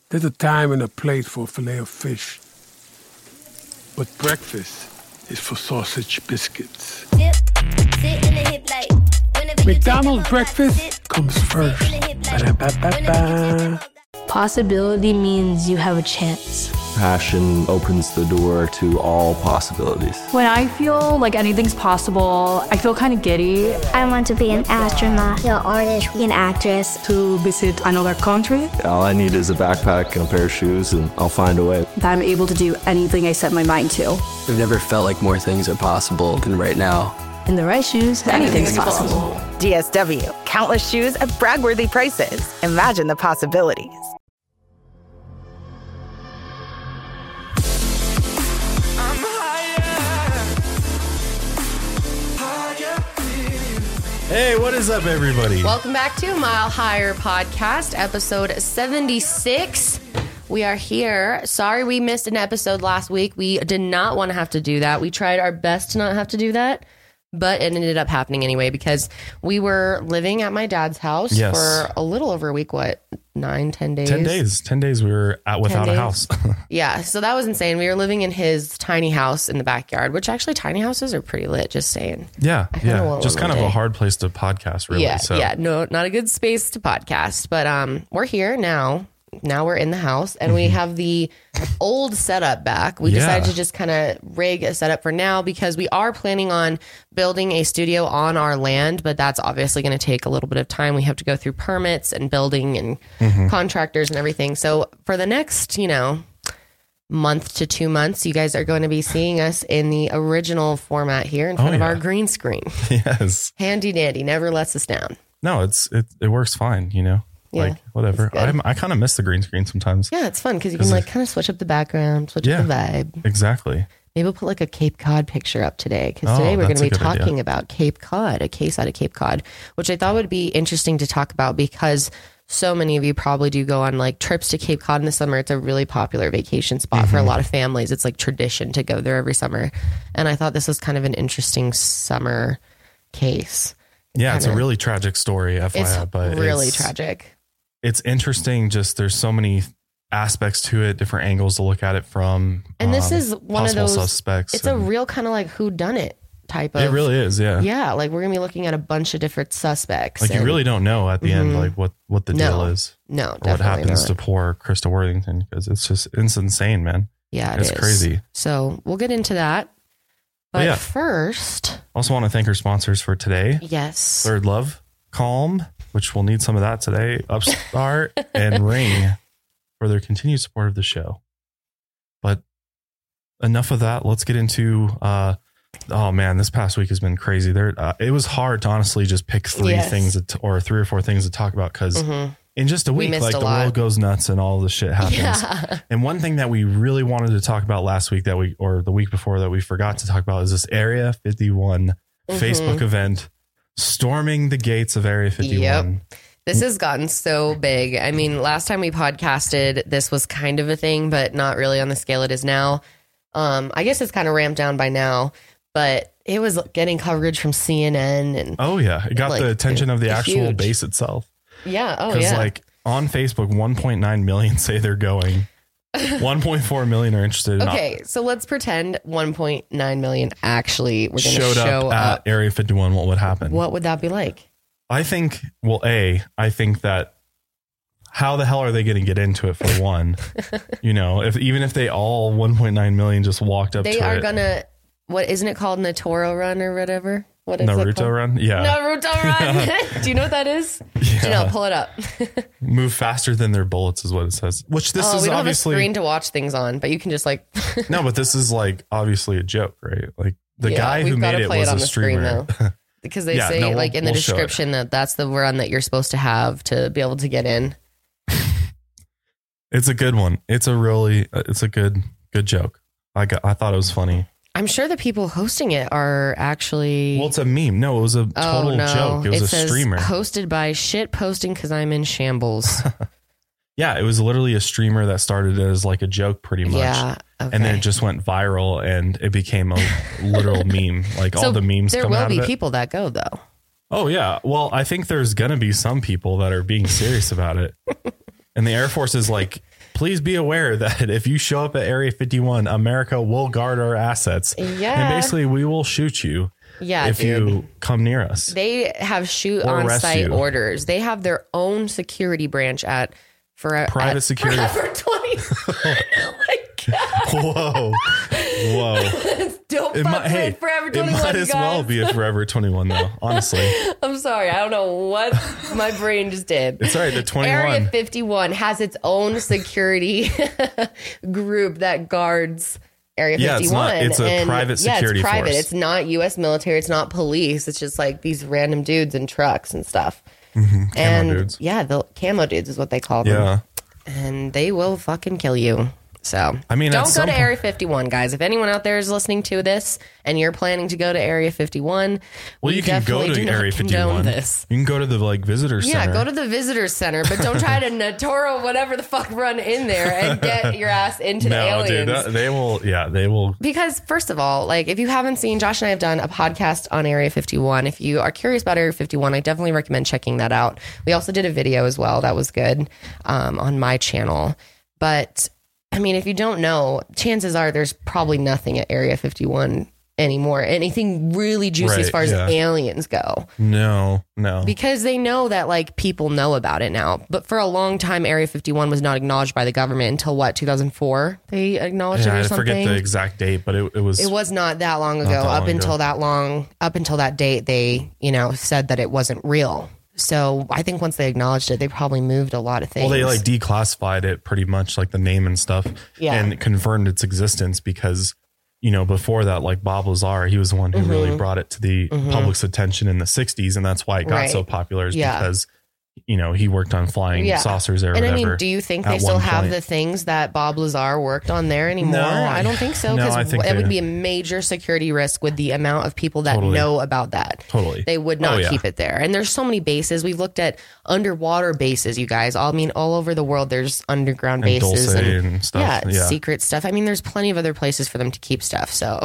There's a time and a place for a fillet of fish. But breakfast is for sausage biscuits. McDonald's breakfast comes first. Ba-da-ba-ba-ba. Possibility means you have a chance. Passion opens the door to all possibilities. When I feel like anything's possible, I feel kind of giddy. I want to be an astronaut, an artist, an actress. To visit another country. All I need is a backpack and a pair of shoes, and I'll find a way. That I'm able to do anything I set my mind to. I've never felt like more things are possible than right now. In the right shoes, anything's possible. DSW, countless shoes at brag-worthy prices. Imagine the possibilities. Hey, what is up, everybody? Welcome back to Mile Higher Podcast, episode 76. We are here. Sorry we missed an episode last week. We did not want to have to do that. We tried our best to not have to do that, but it ended up happening anyway because we were living at my dad's house for a little over a week. What, 9-10 days? 10 days. 10 days we were without a house. Yeah, so that was insane. We were living in his tiny house in the backyard, which actually tiny houses are pretty lit, just saying. Yeah. Just kind of a hard place to podcast, really. Yeah, no, not a good space to podcast, but we're here now. Now we're in the house and we have the old setup back. We decided to just kind of rig a setup for now because we are planning on building a studio on our land, but that's obviously going to take a little bit of time. We have to go through permits and building and contractors and everything. So for the next, month to 2 months, you guys are going to be seeing us in the original format here in front of our green screen. Yes. Handy dandy, never lets us down. No, it works fine, Like, whatever. I kind of miss the green screen sometimes. Yeah, it's fun because you can kind of switch up the background, switch up the vibe. Exactly. Maybe we'll put like a Cape Cod picture up today because today we're going to be talking about Cape Cod, a case out of Cape Cod, which I thought would be interesting to talk about because so many of you probably do go on like trips to Cape Cod in the summer. It's a really popular vacation spot for a lot of families. It's like tradition to go there every summer. And I thought this was kind of an interesting summer case. It's a really tragic story, FYI. But really tragic. It's interesting. Just there's so many aspects to it, different angles to look at it from. And this is one of those suspects. It's a real kind of like whodunit type of. It really is. Yeah. Yeah. Like we're going to be looking at a bunch of different suspects. Like you really don't know at the end, like what the deal is. No, or what happens to poor Krista Worthington because it's insane, man. Yeah, it's crazy. So we'll get into that. But first, also want to thank our sponsors for today. Yes. Third Love, Calm, which we'll need some of that today, Upstart, and Ring for their continued support of the show. But enough of that. Let's get into, oh man, this past week has been crazy. It was hard to honestly just pick three things or 3 or 4 things to talk about because in just a week, like the world goes nuts and all this shit happens. Yeah. And one thing that we really wanted to talk about last week or the week before that we forgot to talk about is this Area 51 Facebook event. Storming the gates of Area 51. Yep. This has gotten so big. I mean, last time we podcasted, this was kind of a thing, but not really on the scale it is now. I guess it's kind of ramped down by now, but it was getting coverage from CNN. And it got the attention of the actual base itself. Yeah. Because like on Facebook, 1.9 million say they're going. 1.4 million are interested. Okay, so let's pretend 1.9 million actually were going to show up at Area 51. What would happen? What would that be like? I think, I think that how the hell are they going to get into it for one? Even if they all 1.9 million just walked up to it. They are going to, what isn't it called? Natoro Run or whatever? What is Naruto Run? Yeah. Naruto Run. Do you know what that is? Yeah. Pull it up. Move faster than their bullets is what it says. Which this is we don't obviously have a screen to watch things on, but you can just like. No, but this is like obviously a joke, right? Like the guy who made it was a streamer. Screen, because they say in the description that's the run that you're supposed to have to be able to get in. It's a good one. It's a good joke. I thought it was funny. I'm sure the people hosting it are actually. Well, it's a meme. No, it was a total joke. It was a streamer. Hosted by shit posting because I'm in shambles. Yeah, it was literally a streamer that started as like a joke pretty much. Yeah. Okay. And then it just went viral and it became a literal meme. Like all the memes come out of it. There will be people that go though. Oh, yeah. Well, I think there's going to be some people that are being serious about it. And the Air Force is like, please be aware that if you show up at Area 51, America will guard our assets. Yeah. And basically we will shoot you. Yeah, if you come near us. They have shoot on site orders. They have their own security branch at private security. Forever 21. Oh my God. Whoa. Don't fuck with Forever 21. It might as well be a Forever 21 though, honestly. I'm sorry. I don't know what my brain just did. It's all right. The 21. Area 51 has its own security group that guards Area 51. It's a private security it's private. force. It's not U.S. military. It's not police. It's just like these random dudes in trucks and stuff. Camo dudes. Yeah, the camo dudes is what they call them. Yeah. And they will fucking kill you. So, I mean, don't go to Area 51, guys. If anyone out there is listening to this and you're planning to go to Area 51, well, you can go to Area 51. This. You can go to the visitor center. Yeah, go to the visitor center, but don't try to Natoro whatever the fuck run in there and get your ass into the aliens. Dude, they will. Yeah, they will. Because first of all, like if you haven't seen, Josh and I have done a podcast on Area 51. If you are curious about Area 51, I definitely recommend checking that out. We also did a video as well that was good on my channel, but. I mean, if you don't know, chances are there's probably nothing at Area 51 anymore. Anything really juicy as far as aliens go. No. Because they know that like people know about it now. But for a long time, Area 51 was not acknowledged by the government until what, 2004? They acknowledged it or something? I forget the exact date, but it was... It was not that long ago. Up until that date, they, said that it wasn't real. So I think once they acknowledged it, they probably moved a lot of things. Well, they like declassified it pretty much, like the name and stuff, and confirmed its existence because, before that, like Bob Lazar, he was the one who really brought it to the public's attention in the 60s. And that's why it got so popular is because, he worked on flying saucers or whatever. And I mean, do you think they still have the things that Bob Lazar worked on there anymore? No, I don't think so. Because it would be a major security risk with the amount of people that know about that. Totally. They would not keep it there. And there's so many bases. We've looked at underwater bases, you guys. I mean, all over the world, there's underground bases and stuff. Yeah, secret stuff. I mean, there's plenty of other places for them to keep stuff. So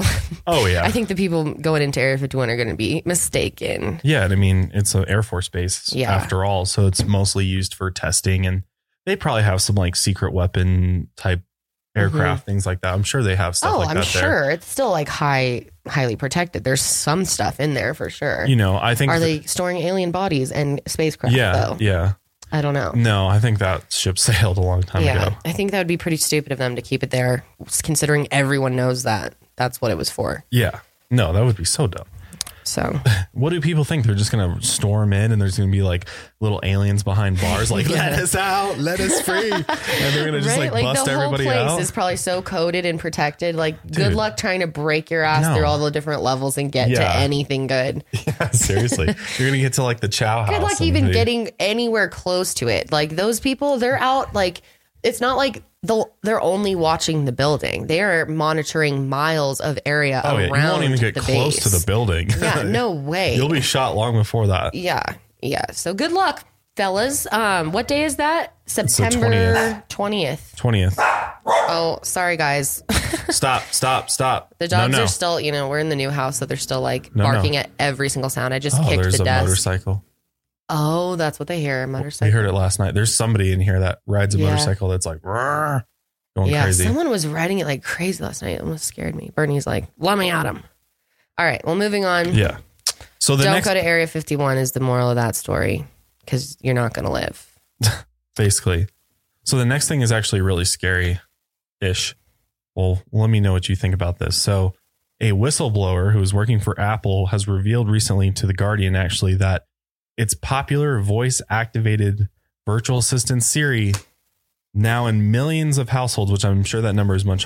I think the people going into Area 51 are going to be mistaken. Yeah. And I mean, it's an Air Force base after all. So it's mostly used for testing, and they probably have some like secret weapon type aircraft, things like that. I'm sure they have stuff like that. I'm sure it's still like highly protected. There's some stuff in there for sure. I think they storing alien bodies and spacecraft? Yeah, yeah. I don't know. No, I think that ship sailed a long time ago. I think that would be pretty stupid of them to keep it there, considering everyone knows that that's what it was for. Yeah, no, that would be so dumb. So what do people think? They're just going to storm in and there's going to be like little aliens behind bars like, let us out, let us free. And they're going to just bust everybody out. The whole place is probably so coded and protected. Like, good luck trying to break your ass through all the different levels and get to anything good. Yeah, seriously. You're going to get to like the Chow House. Good luck even getting anywhere close to it. Like those people, they're out like, it's not like they're only watching the building. They are monitoring miles of area around the base. You won't even get close to the building. Yeah, no way. You'll be shot long before that. Yeah. So good luck, fellas. What day is that? September 20th. 20th. Oh, sorry, guys. Stop. The dogs are still, we're in the new house, so they're still like barking at every single sound. I just kicked the desk. There's a motorcycle. Oh, that's what they hear. A motorcycle. We heard it last night. There's somebody in here that rides a motorcycle that's like going crazy. Someone was riding it like crazy last night. It almost scared me. Bernie's like, let me at him. All right, well, moving on. Yeah. So don't go to Area 51 is the moral of that story because you're not going to live. Basically. So the next thing is actually really scary-ish. Well, let me know what you think about this. So a whistleblower who is working for Apple has revealed recently to The Guardian actually that its popular voice-activated virtual assistant Siri, now in millions of households, which I'm sure that number is much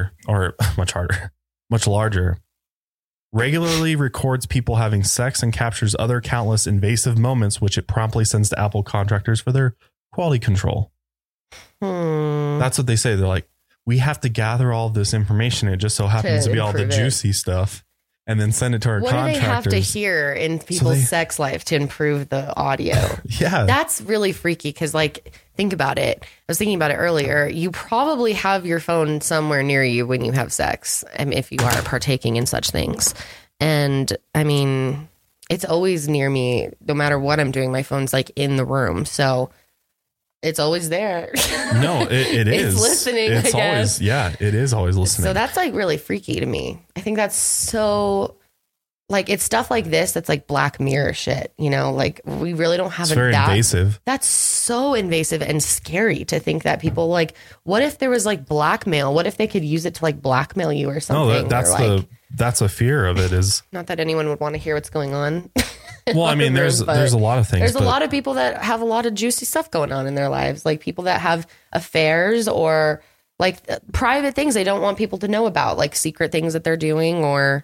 larger, regularly records people having sex and captures other countless invasive moments, which it promptly sends to Apple contractors for their quality control. That's what they say. They're like, we have to gather all this information. It just so happens to be all the juicy stuff. And then send it to our contractors. What do they have to hear in people's sex life to improve the audio? Yeah. That's really freaky because, like, think about it. I was thinking about it earlier. You probably have your phone somewhere near you when you have sex, if you are partaking in such things. And, I mean, it's always near me. No matter what I'm doing, my phone's, like, in the room. So it's always there. No, it is. It's listening, It's I always, guess. yeah, it is always listening. So that's like really freaky to me. I think that's so, like, it's stuff like this that's like Black Mirror shit, you know, like we really don't have it's very invasive. That's so invasive and scary to think that people like, what if there was like blackmail? What if they could use it to like blackmail you or something? No, that's or, like, that's a fear of it is. Not that anyone would want to hear what's going on. Well, I mean, there's a lot of things. There's a lot of people that have a lot of juicy stuff going on in their lives, like people that have affairs or like private things they don't want people to know about, like secret things that they're doing or,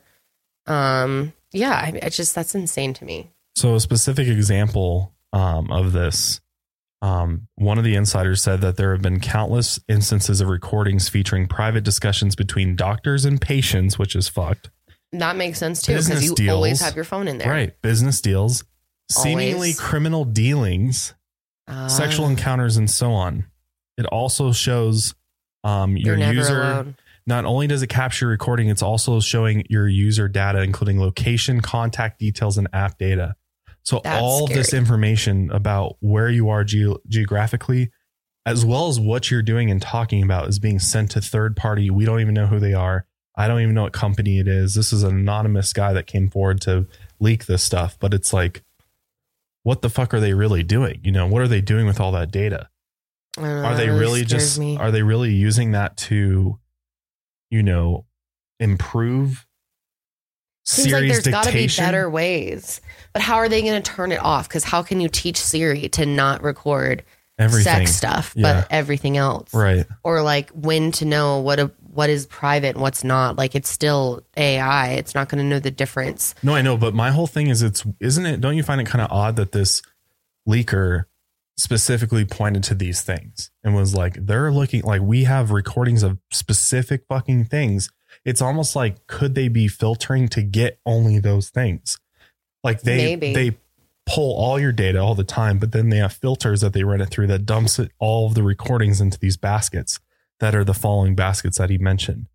it's just, that's insane to me. So a specific example of this, one of the insiders said that there have been countless instances of recordings featuring private discussions between doctors and patients, which is fucked. That makes sense too, Business because you deals, always have your phone in there. Right. Business deals, seemingly Always. criminal dealings, sexual encounters, and so on. It also shows your You're never user. alone. Not only does it capture recording, it's also showing your user data, including location, contact details, and app data. So That's all of this scary. information about where you are geographically, as well as what you're doing and talking about, is being sent to third party. We don't even know who they are. I don't even know what company it is. This is an anonymous guy that came forward to leak this stuff. But it's like, what the fuck are they really doing? You know, what are they doing with all that data? I don't know, Are that they really scares me. are they really using that to, you know, improve Seems like Siri's there's got to be dictation? better ways. But how are they going to turn it off? Because how can you teach Siri to not record Everything. sex stuff, Yeah. but everything else? Right. Or like when to know what is private and what's not. Like it's still AI. It's not going to know the difference. No, I know, but my whole thing is don't you find it kind of odd that this leaker specifically pointed to these things and was like, they're looking like we have recordings of specific fucking things. It's almost like, could they be filtering to get only those things? Like they pull all your data all the time, but then they have filters that they run it through that dumps all of the recordings into these baskets that are the following baskets that he mentioned.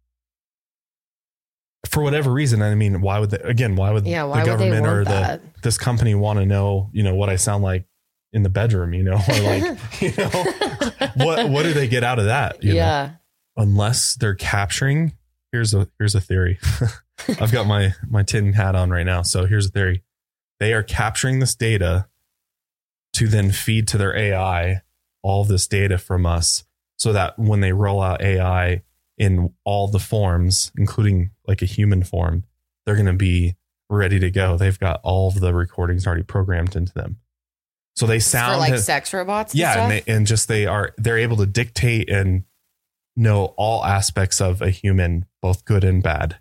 For whatever reason, I mean, why would the government or this company want to know, you know, what I sound like in the bedroom, you know, or like, you know, what do they get out of that? You know? Unless they're capturing, here's a theory. I've got my tin hat on right now. So here's a theory. They are capturing this data to then feed to their AI all this data from us so that when they roll out AI in all the forms, including like a human form, they're going to be ready to go. They've got all of the recordings already programmed into them. So they sound for like sex robots. Yeah. They're able to dictate and know all aspects of a human, both good and bad.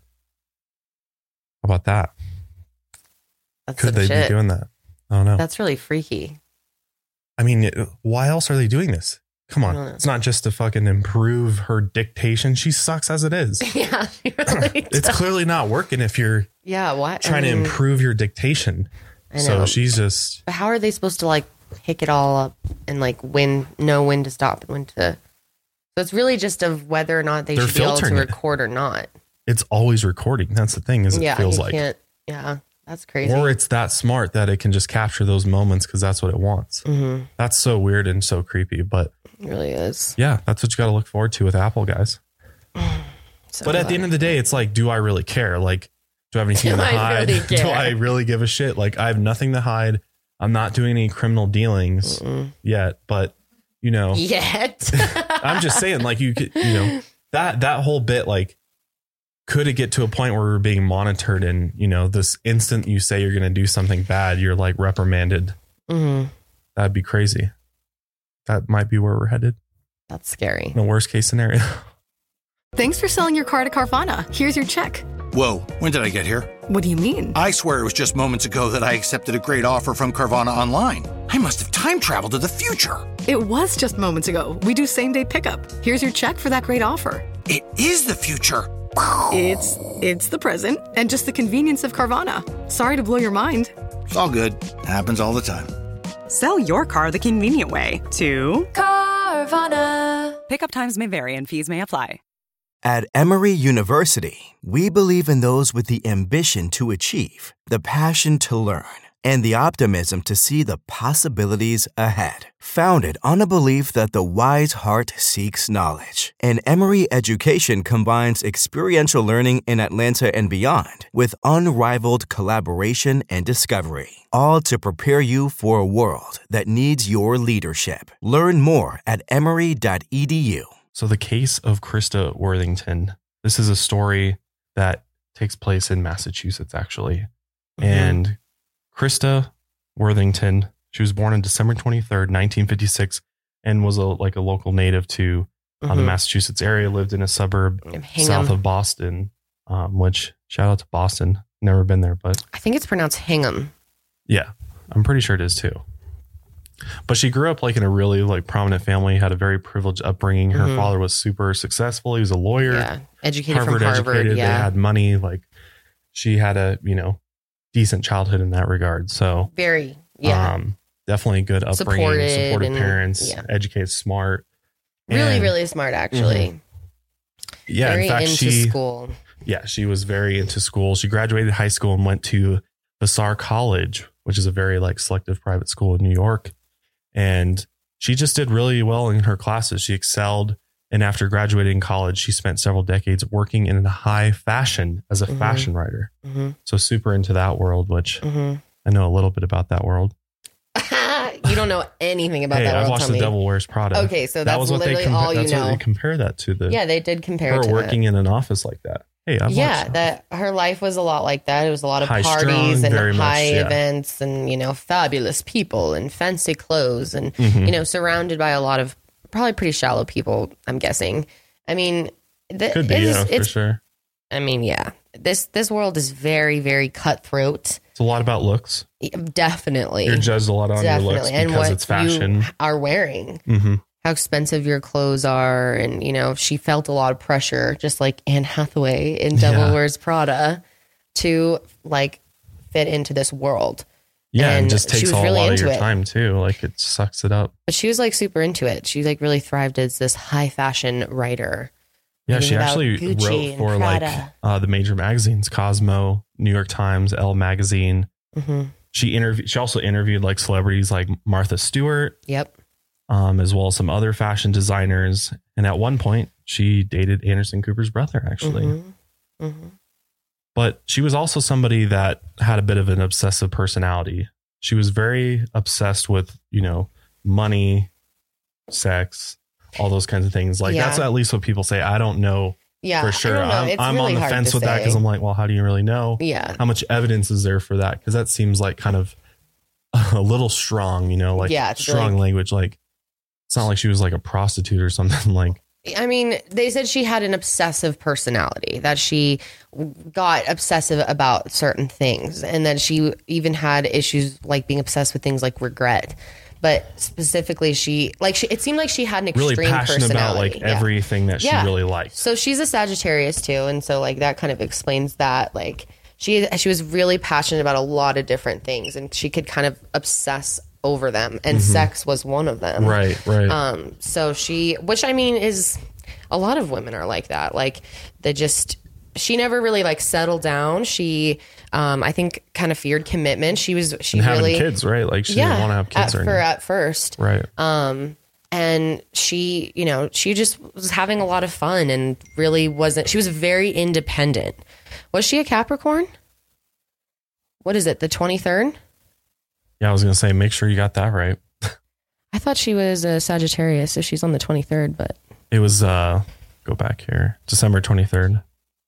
How about that? That's Could they be doing that? I don't know. That's really freaky. I mean, why else are they doing this? Come on. It's not just to fucking improve her dictation. She sucks as it is. Yeah. She really does. It's clearly not working if you're trying to improve your dictation. I know. So she's just... But how are they supposed to like pick it all up and like know when to stop and when to... So it's really just of whether or not they're should be able to record or not. It's always recording. That's the thing, it feels like. Yeah, that's crazy. Or it's that smart that it can just capture those moments because that's what it wants. Mm-hmm. That's so weird and so creepy, but... It really is. Yeah, that's what you got to look forward to with Apple, guys. But at the end of the day, it's like, do I really care? Like, do I have anything to hide? Really do I really give a shit? Like, I have nothing to hide. I'm not doing any criminal dealings yet, but you know, I'm just saying, like, you know, that whole bit, like, could it get to a point where we're being monitored and, you know, this instant you say you're going to do something bad, you're like reprimanded. Mm-hmm. That'd be crazy. That might be where we're headed. That's scary. In the worst case scenario. Thanks for selling your car to Carvana. Here's your check. Whoa, when did I get here? What do you mean? I swear it was just moments ago that I accepted a great offer from Carvana online. I must have time traveled to the future. It was just moments ago. We do same-day pickup. Here's your check for that great offer. It is the future. It's the present and just the convenience of Carvana. Sorry to blow your mind. It's all good. Happens all the time. Sell your car the convenient way to Carvana. Pickup times may vary and fees may apply. At Emory University, we believe in those with the ambition to achieve, the passion to learn, and the optimism to see the possibilities ahead. Founded on a belief that the wise heart seeks knowledge, and Emory Education combines experiential learning in Atlanta and beyond with unrivaled collaboration and discovery, all to prepare you for a world that needs your leadership. Learn more at emory.edu. So the case of Krista Worthington, this is a story that takes place in Massachusetts, actually. Mm-hmm. And Krista Worthington, she was born on December 23rd, 1956, and was a local native to the Massachusetts area, lived in a suburb south of Boston, which, shout out to Boston. Never been there, but I think it's pronounced Hingham. Yeah, I'm pretty sure it is too. But she grew up in a really prominent family, had a very privileged upbringing. Her father was super successful. He was a lawyer, educated from Harvard. Educated. They had money. She had a, decent childhood in that regard. So definitely good upbringing, supportive parents, educated, smart. Really smart, actually. Yeah. Very in fact, into school. Yeah. She was very into school. She graduated high school and went to Vassar College, which is a very selective private school in New York. And she just did really well in her classes. She excelled. And after graduating college, she spent several decades working in high fashion as a fashion writer. Mm-hmm. So super into that world, which I know a little bit about that world. You don't know anything about that world. I've watched The Devil Wears Prada. Okay, so that's literally all you know. That's what they compare that to. They did compare her to working in an office like that. Hey, I've watched that her life was a lot like that. It was a lot of parties and high events and, fabulous people and fancy clothes and, surrounded by a lot of probably pretty shallow people, I'm guessing. I mean, could be, for sure. I mean, yeah, this world is very, very cutthroat. It's a lot about looks. Definitely. You're judged a lot on your looks and because what it's fashion. You are wearing. Mm-hmm. How expensive your clothes are. And, she felt a lot of pressure, just like Anne Hathaway in Devil Wears Prada, to fit into this world. Yeah, and it just takes a lot of your time too. It sucks it up. But she was super into it. She really thrived as this high fashion writer. Yeah, she actually wrote for the major magazines, Cosmo, New York Times, Elle Magazine. Mm-hmm. She also interviewed celebrities like Martha Stewart. Yep. As well as some other fashion designers. And at one point, she dated Anderson Cooper's brother, actually. Mm-hmm. Mm-hmm. But she was also somebody that had a bit of an obsessive personality. She was very obsessed with, money, sex, all those kinds of things. That's at least what people say. I don't know for sure. I'm really on the fence with that because I'm well, how do you really know? Yeah. How much evidence is there for that? Because that seems kind of a little strong, strong language. It's not like she was a prostitute or something I mean, they said she had an obsessive personality, that she got obsessive about certain things, and that she even had issues being obsessed with things like regret. But specifically, it seemed like she had an extreme really passionate personality. About everything that she really liked. So she's a Sagittarius too, and so that kind of explains that. She was really passionate about a lot of different things, and she could kind of obsess over them, and sex was one of them. Right. So which I mean is a lot of women are like that. She never really settled down. She, I think, kind of feared commitment. She and having kids, right? She didn't want to have kids at first. Right. And she, she just was having a lot of fun and really wasn't, she was very independent. Was she a Capricorn? What is it? The 23rd? Yeah, I was going to say, make sure you got that right. I thought she was a Sagittarius, so she's on the 23rd, but... It was, go back here, December 23rd.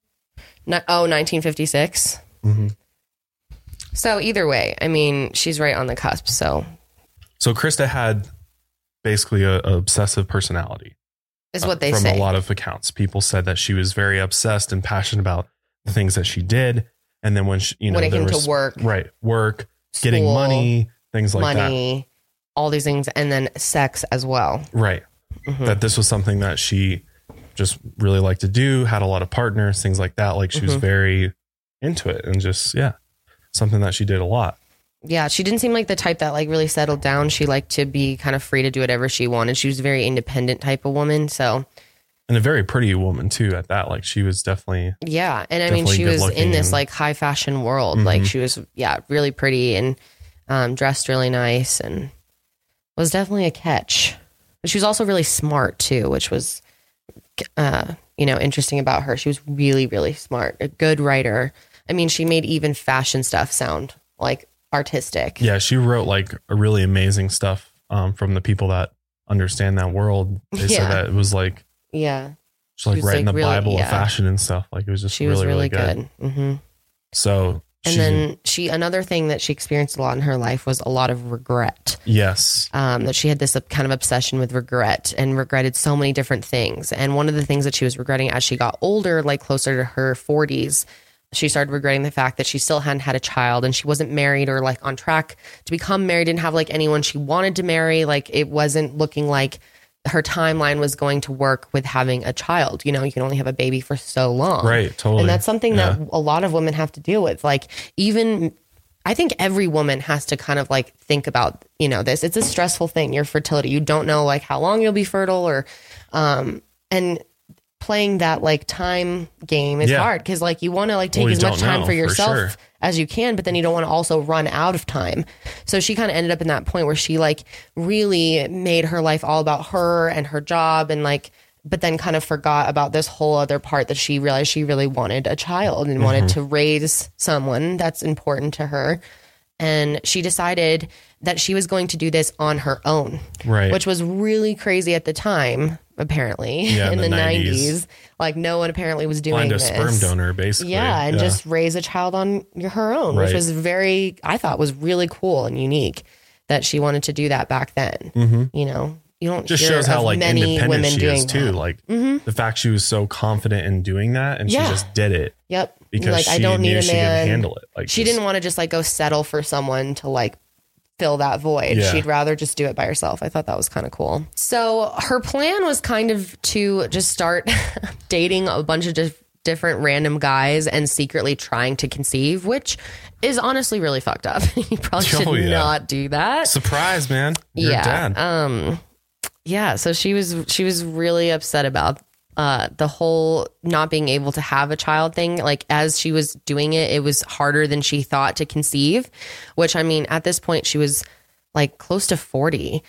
1956? Mm-hmm. So either way, I mean, she's right on the cusp, so... So Krista had basically an obsessive personality. Is what they say. From a lot of accounts. People said that she was very obsessed and passionate about the things that she did. And then when she, when it came to work. Right. Work. School, getting money, things like that. All these things, and then sex as well. Right. Mm-hmm. That this was something that she just really liked to do, had a lot of partners, things like that. She was very into it and just, something that she did a lot. Yeah, she didn't seem like the type that really settled down. She liked to be kind of free to do whatever she wanted. She was a very independent type of woman, so... And a very pretty woman, too, at that. She was definitely... Yeah, and I mean, she was in this, high fashion world. Mm-hmm. She was, really pretty. And dressed really nice, and was definitely a catch. But she was also really smart too, which was, interesting about her. She was really, really smart, a good writer. I mean, she made even fashion stuff sound like artistic. Yeah, she wrote like a really amazing stuff from the people that understand that world. They said that it was like, she's like writing the really, Bible of fashion and stuff. Like it was just really good. Mm-hmm. So, and then another thing that she experienced a lot in her life was a lot of regret. Yes. That she had this kind of obsession with regret and regretted so many different things. And one of the things that she was regretting as she got older, like closer to her 40s, she started regretting the fact that she still hadn't had a child, and she wasn't married or like on track to become married, didn't have like anyone she wanted to marry. Like it wasn't looking like her timeline was going to work with having a child. You can only have a baby for so long. Right. Totally. And that's something that a lot of women have to deal with. Like even I think every woman has to kind of like think about, this. It's a stressful thing, your fertility. You don't know like how long you'll be fertile or, and playing that like time game is hard because like you want to like take as much time for yourself as you can, but then you don't want to also run out of time. So she kind of ended up in that point where she like really made her life all about her and her job, and like, but then kind of forgot about this whole other part that she realized she really wanted a child and wanted to raise someone that's important to her. And she decided that she was going to do this on her own, which was really crazy at the time, apparently, in the 90s. Like no one apparently was doing this. Find a sperm donor, basically. Yeah, and just raise a child on her own, which was I thought was really cool and unique that she wanted to do that back then. Mm-hmm. You don't just hear shows how like many independent women she doing is too. that. Like the fact she was so confident in doing that, and she just did it. Yep. Because like, she I don't need knew a she man. could handle it. Like she didn't want to just like go settle for someone to like fill that void. Yeah. She'd rather just do it by herself. I thought that was kind of cool. So her plan was kind of to just start dating a bunch of different random guys and secretly trying to conceive, which is honestly really fucked up. You probably should not do that. Surprise, man. You're dad. Yeah. So she was really upset about the whole not being able to have a child thing. Like as she was doing it, it was harder than she thought to conceive, which I mean, at this point she was like close to 40.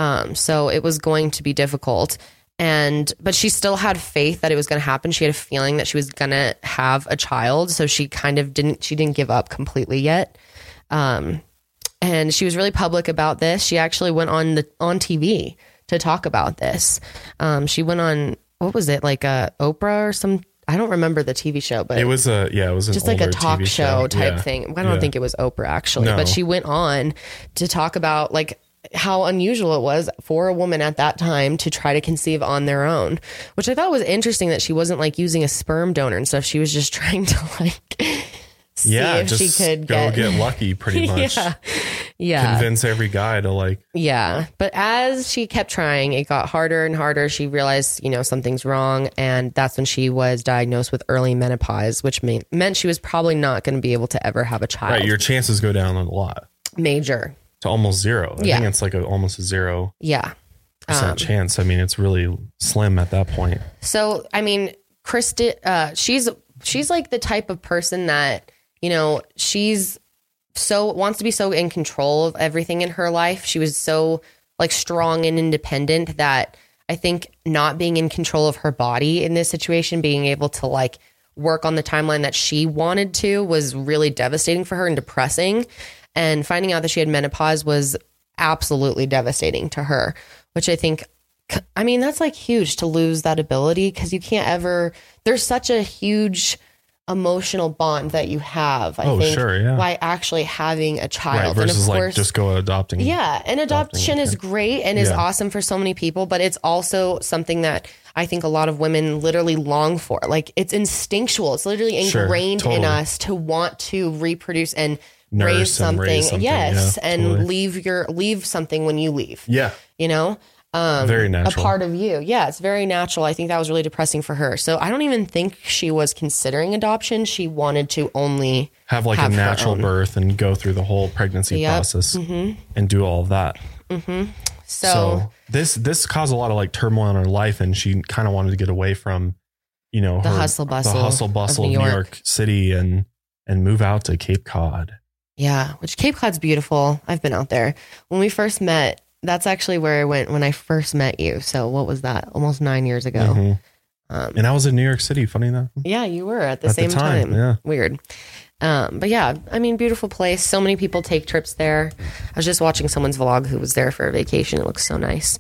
So it was going to be difficult. But she still had faith that it was going to happen. She had a feeling that she was going to have a child. So she kind of didn't give up completely yet. And she was really public about this. She actually went on TV to talk about this. She went on, what was it, like Oprah or some, I don't remember the TV show, but it was just like a talk TV show type thing. I don't think it was Oprah actually, but she went on to talk about like how unusual it was for a woman at that time to try to conceive on their own, which I thought was interesting that she wasn't like using a sperm donor and stuff. She was just trying to like see if she could get lucky pretty much. Yeah. Convince every guy to like. Yeah. But as she kept trying, it got harder and harder. She realized, something's wrong. And that's when she was diagnosed with early menopause, which meant she was probably not going to be able to ever have a child. Right. Your chances go down a lot. Major. To almost zero. I think it's like almost a 0% chance. I mean, it's really slim at that point. So, I mean, Kristen, she's like the type of person that, she's wants to be so in control of everything in her life. She was so like strong and independent that I think not being in control of her body in this situation, being able to like work on the timeline that she wanted to, was really devastating for her and depressing. And finding out that she had menopause was absolutely devastating to her, which I think, I mean, that's like huge to lose that ability, because you can't ever, there's such a huge emotional bond that you have, I think, by actually having a child. Right, versus and of course, like just go adopting. Yeah. And adoption is great and is awesome for so many people, but it's also something that I think a lot of women literally long for. Like it's instinctual. It's literally ingrained in us to want to reproduce and raise something. Yes. And leave something when you leave. Yeah. Very natural. A part of you. Yeah, it's very natural. I think that was really depressing for her. So I don't even think she was considering adoption. She wanted to only have a natural birth and go through the whole pregnancy process and do all of that. Mm-hmm. So this caused a lot of like turmoil in her life, and she kind of wanted to get away from, the hustle bustle of New York City and move out to Cape Cod. Yeah, which Cape Cod's beautiful. I've been out there. When we first met, that's actually where I went when I first met you. So what was that? Almost 9 years ago. Mm-hmm. And I was in New York City, funny enough. Yeah, you were at the same time. Yeah. Weird. But yeah, I mean, beautiful place. So many people take trips there. I was just watching someone's vlog who was there for a vacation. It looks so nice.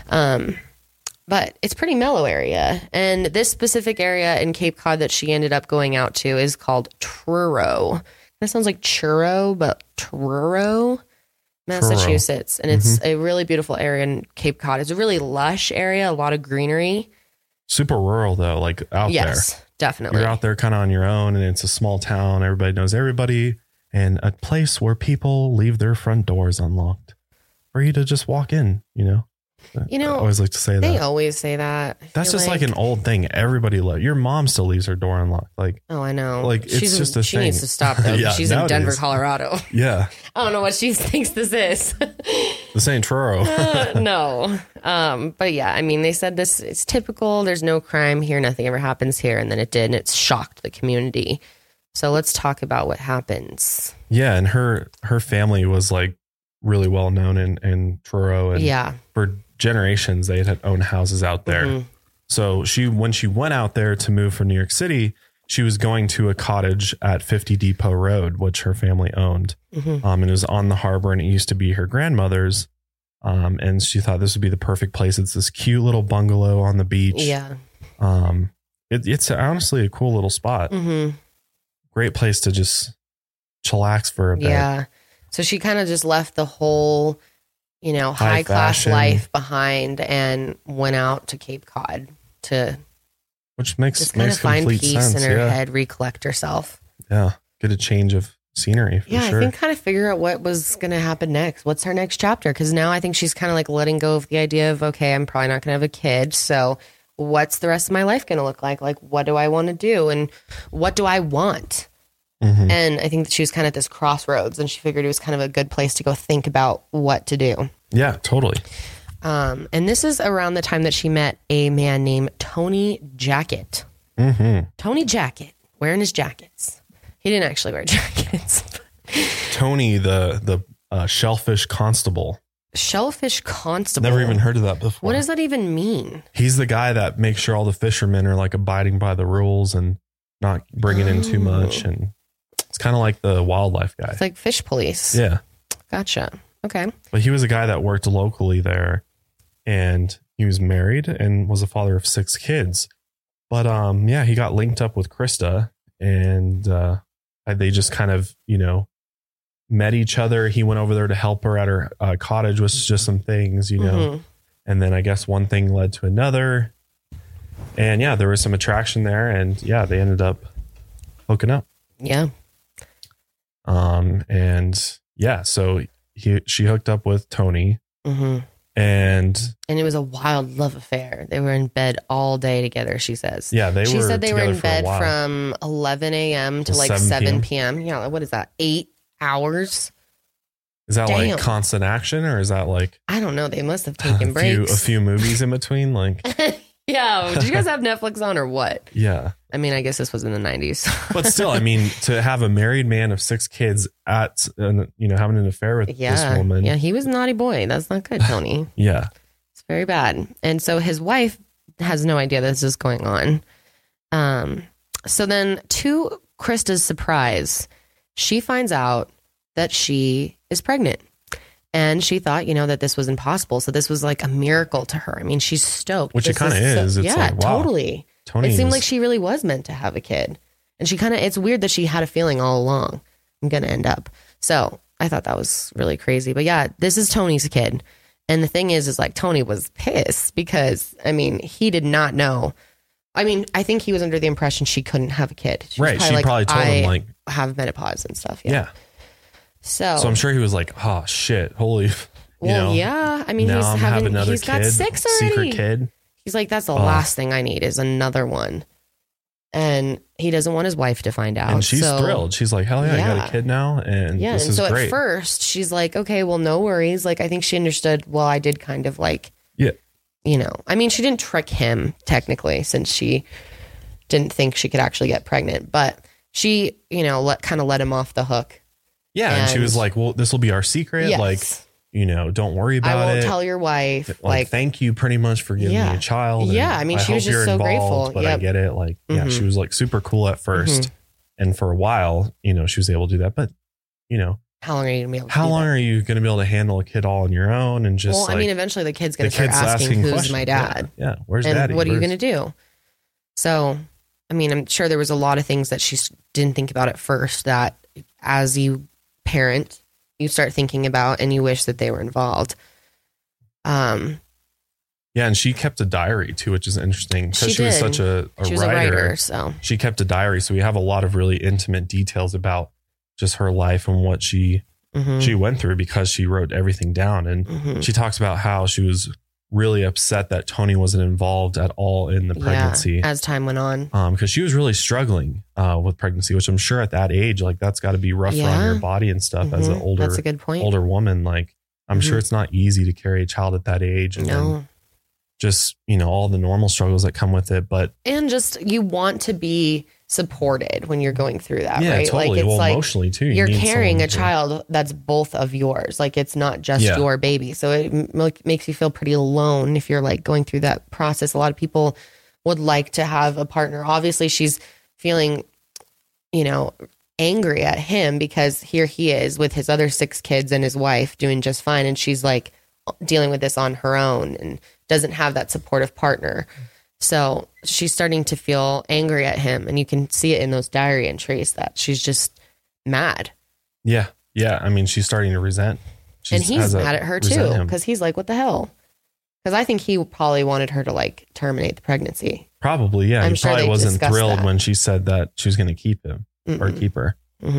But it's pretty mellow area. And this specific area in Cape Cod that she ended up going out to is called Truro. That sounds like churro, but Truro, Massachusetts. And it's a really beautiful area in Cape Cod. It's a really lush area, a lot of greenery. Super rural though, like out there. Yes, definitely. You're out there kind of on your own, and it's a small town. Everybody knows everybody, and a place where people leave their front doors unlocked for you to just walk in, I always like to say that. They always say that. That's just like an old thing. Everybody your mom still leaves her door unlocked. Like, oh, I know. Like it's just a she thing. Needs to stop though. Yeah, she's nowadays. In Denver, Colorado. Yeah. I don't know what she thinks this is. This ain't Truro. No. But yeah, I mean, they said this it's typical. There's no crime here. Nothing ever happens here. And then it did, and it shocked the community. So let's talk about what happens. Yeah, and her family was like really well known in Truro, and for generations they had owned houses out there. Mm-hmm. So when she went out there to move from New York City, she was going to a cottage at 50 Depot Road, which her family owned. Mm-hmm. And it was on the harbor, and it used to be her grandmother's. And she thought this would be the perfect place. It's this cute little bungalow on the beach. Yeah. It's honestly a cool little spot. Mm-hmm. Great place to just chillax for a bit. Yeah. So she kind of just left the whole, high class life behind and went out to Cape Cod to, which makes just kind of find peace sense, in her head, recollect herself. Yeah, get a change of scenery. For sure. I think kind of figure out what was going to happen next. What's her next chapter? Because now I think she's kind of like letting go of the idea of, okay, I'm probably not going to have a kid, so what's the rest of my life going to look like? Like, what do I want to do, and what do I want? Mm-hmm. And I think that she was kind of at this crossroads, and she figured it was kind of a good place to go think about what to do. Yeah, totally. And this is around the time that she met a man named Tony Jackett. Mm-hmm. Tony Jackett, wearing his jackets. He didn't actually wear jackets. Tony, the shellfish constable. Shellfish constable. Never even heard of that before. What does that even mean? He's the guy that makes sure all the fishermen are like abiding by the rules and not bringing in too much. And it's kind of like the wildlife guy. It's like fish police. Yeah. Gotcha. Okay. But he was a guy that worked locally there, and he was married and was a father of 6 kids. But he got linked up with Krista, and they just kind of, met each other. He went over there to help her at her cottage with just some things, Mm-hmm. And then I guess one thing led to another. And there was some attraction there, and they ended up hooking up. Yeah. So she hooked up with Tony. Mm-hmm. And it was a wild love affair. They were in bed all day together, she says. Yeah, she said they were in bed from 11 a.m. to like 7 p.m. Yeah, what is that? 8 hours? Is that like constant action, or is that like, I don't know. They must have taken breaks. A few movies in between, like. Yeah. Did you guys have Netflix on or what? Yeah. I mean, I guess this was in the 90s. But still, I mean, to have a married man of 6 kids having an affair with this woman. Yeah, he was a naughty boy. That's not good, Tony. Yeah. It's very bad. And so his wife has no idea this is going on. So then, to Krista's surprise, she finds out that she is pregnant. And she thought, that this was impossible. So this was like a miracle to her. I mean, she's stoked. Which it kind of is. It's like, wow. Totally. It seemed like she really was meant to have a kid. And she it's weird that she had a feeling all along, I'm going to end up. So I thought that was really crazy. But yeah, this is Tony's kid. And the thing is like Tony was pissed because, I mean, he did not know. I mean, I think he was under the impression she couldn't have a kid. She probably told him like, have menopause and stuff. Yeah. So I'm sure he was like, oh shit, holy. Yeah. I mean, he's got 6 already. Secret kid. He's like, that's the last thing I need is another one. And he doesn't want his wife to find out. And she's thrilled. She's like, hell yeah, I got a kid now. And this is great. At first she's like, okay, well, no worries. Like, I think she understood, well, I did kind of like, I mean, she didn't trick him technically, since she didn't think she could actually get pregnant, but she, kind of let him off the hook. Yeah. And she was like, well, this will be our secret. Yes. Like, you know, don't worry about it. I won't tell your wife. Like, thank you pretty much for giving me a child. Yeah. I mean, she was just so grateful. But I get it. Like, yeah, she was like super cool at first. And for a while, you know, she was able to do that. But, you know, how long are you going to be able to How long are you going to be able to handle a kid all on your own? And just, well, I mean, eventually the kid's going to start asking who's my dad? Yeah. Where's and daddy? What are you going to do? So, I mean, I'm sure there was a lot of things that she didn't think about at first that as you parent, you start thinking about and you wish that they were involved. Yeah, and she kept a diary too, which is interesting because she was such a writer. So she kept a diary. So we have a lot of really intimate details about just her life and what she went through because she wrote everything down. And she talks about how she was really upset that Tony wasn't involved at all in the pregnancy as time went on. Because she was really struggling with pregnancy, which I'm sure at that age, like that's got to be rougher on your body and stuff as an older, that's a good point. older woman. Like I'm sure it's not easy to carry a child at that age. And then just, you know, all the normal struggles that come with it. But and just you want to be supported when you're going through that, right? Totally. Like it's like emotionally too. You're carrying a child that's both of yours. Like it's not just your baby. So it makes you feel pretty alone if you're like going through that process. A lot of people would like to have a partner. Obviously she's feeling, you know, angry at him because here he is with his other 6 kids and his wife doing just fine. And she's like dealing with this on her own and doesn't have that supportive partner. So she's starting to feel angry at him, and you can see it in those diary entries that she's just mad. Yeah. Yeah. I mean, she's starting to resent. And he's mad at her too, because he's like, what the hell? Because I think he probably wanted her to like terminate the pregnancy. Probably. Yeah. I'm he sure probably they wasn't discussed thrilled that. when she said that she was going to keep him or keep her.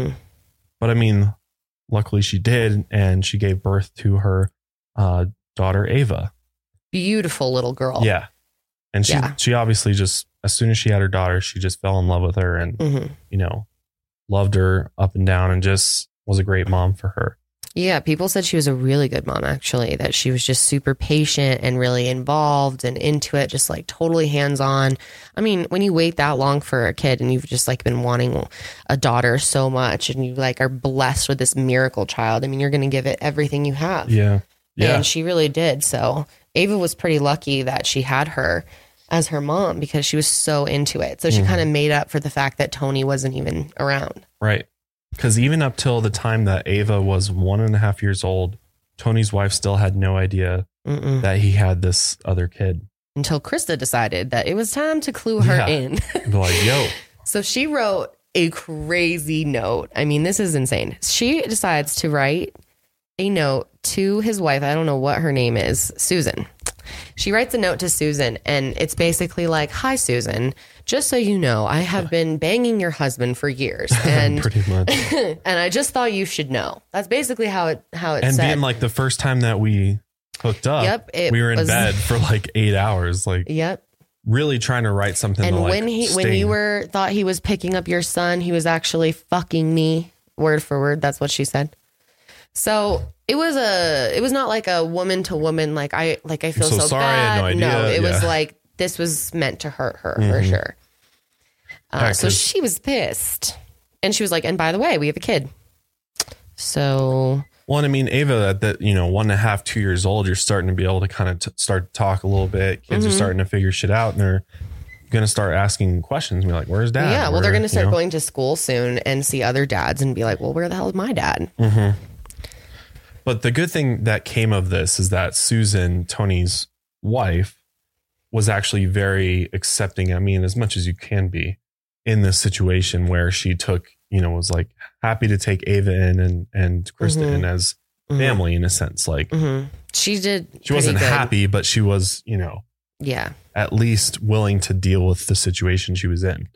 But I mean, luckily she did. And she gave birth to her daughter, Ava. Beautiful little girl. Yeah. And she obviously just, as soon as she had her daughter, she just fell in love with her and, you know, loved her up and down and just was a great mom for her. Yeah. People said she was a really good mom, actually, that she was just super patient and really involved and into it, just like totally hands-on. I mean, when you wait that long for a kid and you've just like been wanting a daughter so much and you like are blessed with this miracle child, I mean, you're going to give it everything you have. Yeah. Yeah. And she really did. So Ava was pretty lucky that she had her as her mom because she was so into it. So she kind of made up for the fact that Tony wasn't even around. Right. Because even up till the time that Ava was 1.5 years old, Tony's wife still had no idea that he had this other kid. Until Krista decided that it was time to clue her in. Like, yo. So she wrote a crazy note. I mean, this is insane. She decides to write a note to his wife. I don't know what her name is, Susan. She writes a note to Susan and it's basically like, hi, Susan, just so you know, I have been banging your husband for years and pretty much. and I just thought you should know. That's basically how it and said. being like the first time that we hooked up, we were in bed for like 8 hours, like really trying to write something. And to when like you thought he was picking up your son, he was actually fucking me, word for word. That's what she said. So it was not like a woman to woman, like I feel so sorry, bad. I had no idea. No, it was like, this was meant to hurt her for sure. So she was pissed and she was like, and by the way, we have a kid. So, well, and I mean, Ava at that, 1.5, 2 years old, you're starting to be able to kind of start to talk a little bit. Kids are starting to figure shit out and they're going to start asking questions and be like, where's dad? Yeah. Well, they're going to start going to school soon and see other dads and be like, well, where the hell is my dad? But the good thing that came of this is that Susan, Tony's wife, was actually very accepting. I mean, as much as you can be in this situation where she took, was like happy to take Ava in and Krista in as family in a sense. Like she did. She wasn't happy, but she was, at least willing to deal with the situation she was in.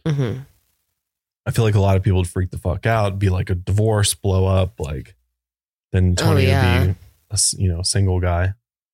I feel like a lot of people would freak the fuck out, be like a divorce, blow up, like. Then Tony would be a single guy.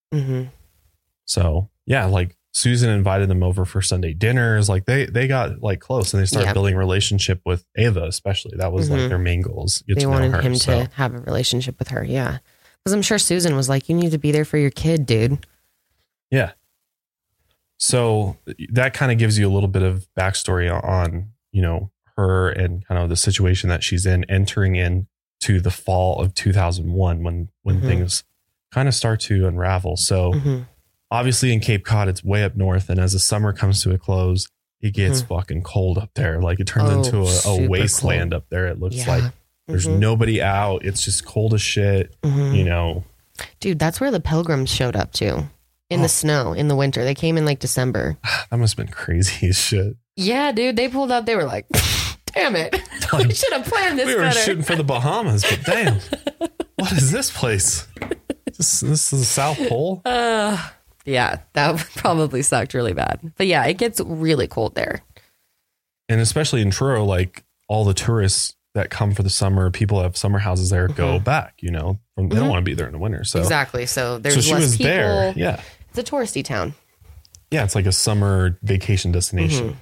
So yeah, like Susan invited them over for Sunday dinners. Like they got like close and they started building a relationship with Ava, especially. That was like their main goals. They wanted him to have a relationship with her. Yeah. Because I'm sure Susan was like, you need to be there for your kid, dude. Yeah. So that kind of gives you a little bit of backstory on, her and kind of the situation that she's in, entering in to the fall of 2001 when things kind of start to unravel. So obviously in Cape Cod, it's way up north. And as the summer comes to a close, it gets fucking cold up there. Like it turns into a wasteland cold up there. It looks like there's nobody out. It's just cold as shit, you know. Dude, that's where the Pilgrims showed up too. In the snow, in the winter. They came in like December. That must have been crazy as shit. Yeah, dude. They pulled up. They were like, damn it. We should have planned this better. We were shooting for the Bahamas, but damn. What is this place? This is the South Pole? Yeah, that probably sucked really bad. But yeah, it gets really cold there. And especially in Truro, like all the tourists that come for the summer, people that have summer houses there go back, you know. They don't want to be there in the winter. So exactly. So there's less people. There. Yeah. It's a touristy town. Yeah, it's like a summer vacation destination.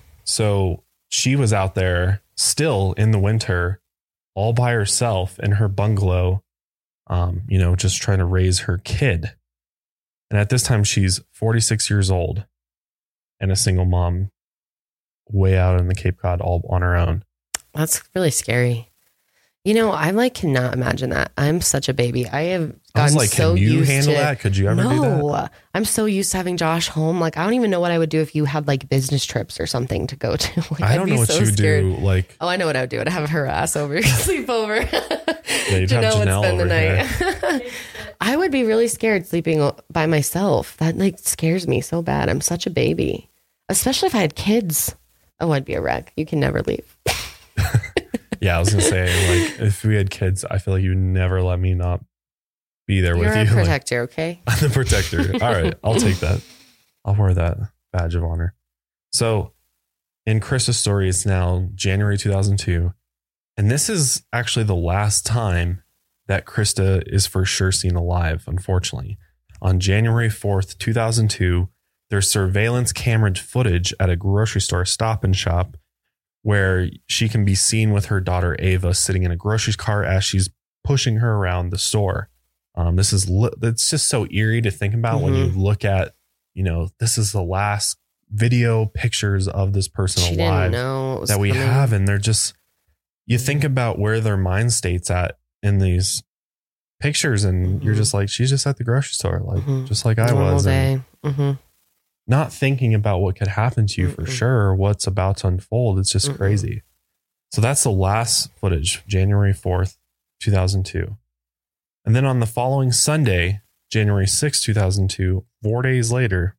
So she was out there still in the winter, all by herself in her bungalow, you know, just trying to raise her kid. And at this time, she's 46 years old and a single mom way out in the Cape Cod all on her own. That's really scary. You know, I like cannot imagine that. I'm such a baby. I have gotten so used to... Can you handle that? Could you ever do that? No. I'm so used to having Josh home. Like, I don't even know what I would do if you had like business trips or something to go to. Like, I don't know what you would do. Like, oh, I know what I would do. I'd have her ass over, sleep over. Yeah, you'd have Janelle spend the over night. I would be really scared sleeping by myself. That like scares me so bad. I'm such a baby. Especially if I had kids. Oh, I'd be a wreck. You can never leave. Yeah, I was going to say, like, if we had kids, I feel like you would never let me not be there with you. You're a protector, okay? I'm the protector. All right, I'll take that. I'll wear that badge of honor. So, in Krista's story, it's now January 2002. And this is actually the last time that Krista is for sure seen alive, unfortunately. On January 4th, 2002, there's surveillance camera footage at a grocery store Stop and Shop where she can be seen with her daughter Ava sitting in a grocery cart as she's pushing her around the store. It's just so eerie to think about when you look at, you know, this is the last video pictures of this person alive that we have. And they're just, you think about where their mind state's at in these pictures and you're just like, she's just at the grocery store, like just like I was. And not thinking about what could happen to you for sure, or what's about to unfold. It's just crazy. So that's the last footage, January 4th, 2002. And then on the following Sunday, January 6th, 2002, 2 days later,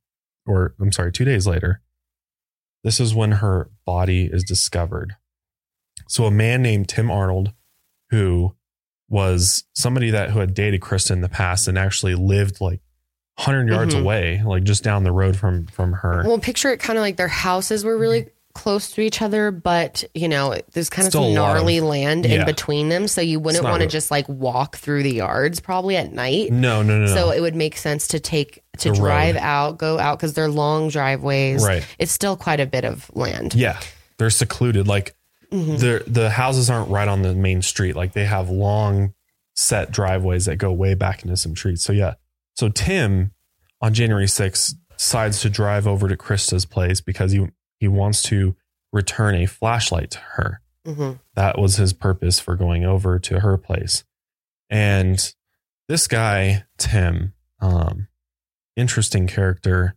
this is when her body is discovered. So a man named Tim Arnold, who was somebody who had dated Krista in the past and actually lived like 100 yards away, like just down the road from her. Well, picture it kind of like their houses were really close to each other, but you know, there's kind of some gnarly land in between them. So you wouldn't want to just like walk through the yards probably at night. No. So it would make sense to drive out, go out because they're long driveways. Right. It's still quite a bit of land. Yeah. They're secluded. Like the houses aren't right on the main street. Like they have long set driveways that go way back into some trees. So yeah. So Tim on January 6th decides to drive over to Krista's place because he wants to return a flashlight to her. That was his purpose for going over to her place. And this guy, Tim, interesting character,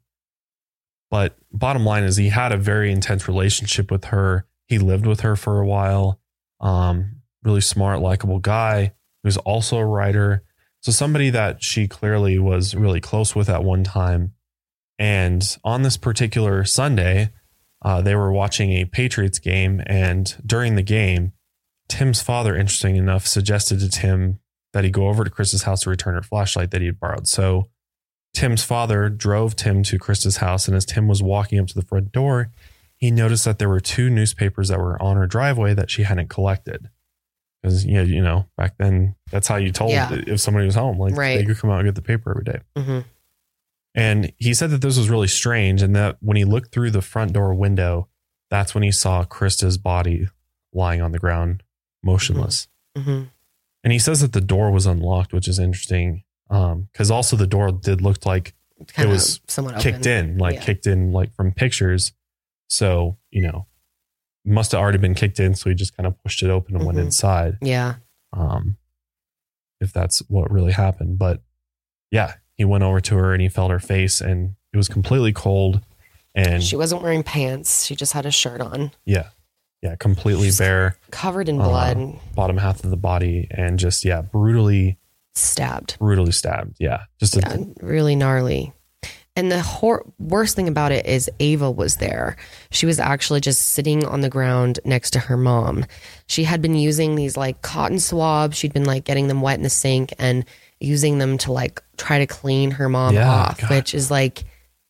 but bottom line is he had a very intense relationship with her. He lived with her for a while. Really smart, likable guy. He was also a writer. So somebody that she clearly was really close with at one time. And on this particular Sunday, they were watching a Patriots game. And during the game, Tim's father, interesting enough, suggested to Tim that he go over to Krista's house to return her flashlight that he had borrowed. So Tim's father drove Tim to Krista's house. And as Tim was walking up to the front door, he noticed that there were 2 newspapers that were on her driveway that she hadn't collected. Because, you know, back then, that's how you told if somebody was home. Like, they could come out and get the paper every day. And he said that this was really strange and that when he looked through the front door window, that's when he saw Krista's body lying on the ground, motionless. And he says that the door was unlocked, which is interesting. Because also the door did look like it was kicked in like from pictures. So, you know. Must have already been kicked in, so he just kind of pushed it open and went inside. Yeah. if that's what really happened. But yeah, he went over to her and he felt her face, and it was completely cold. And she wasn't wearing pants. She just had a shirt on. Yeah. Yeah. Completely bare. Covered in blood. Bottom half of the body. And just, brutally stabbed. Yeah. Just really gnarly. And the worst thing about it is Ava was there. She was actually just sitting on the ground next to her mom. She had been using these like cotton swabs. She'd been like getting them wet in the sink and using them to like try to clean her mom off, God. Which is like,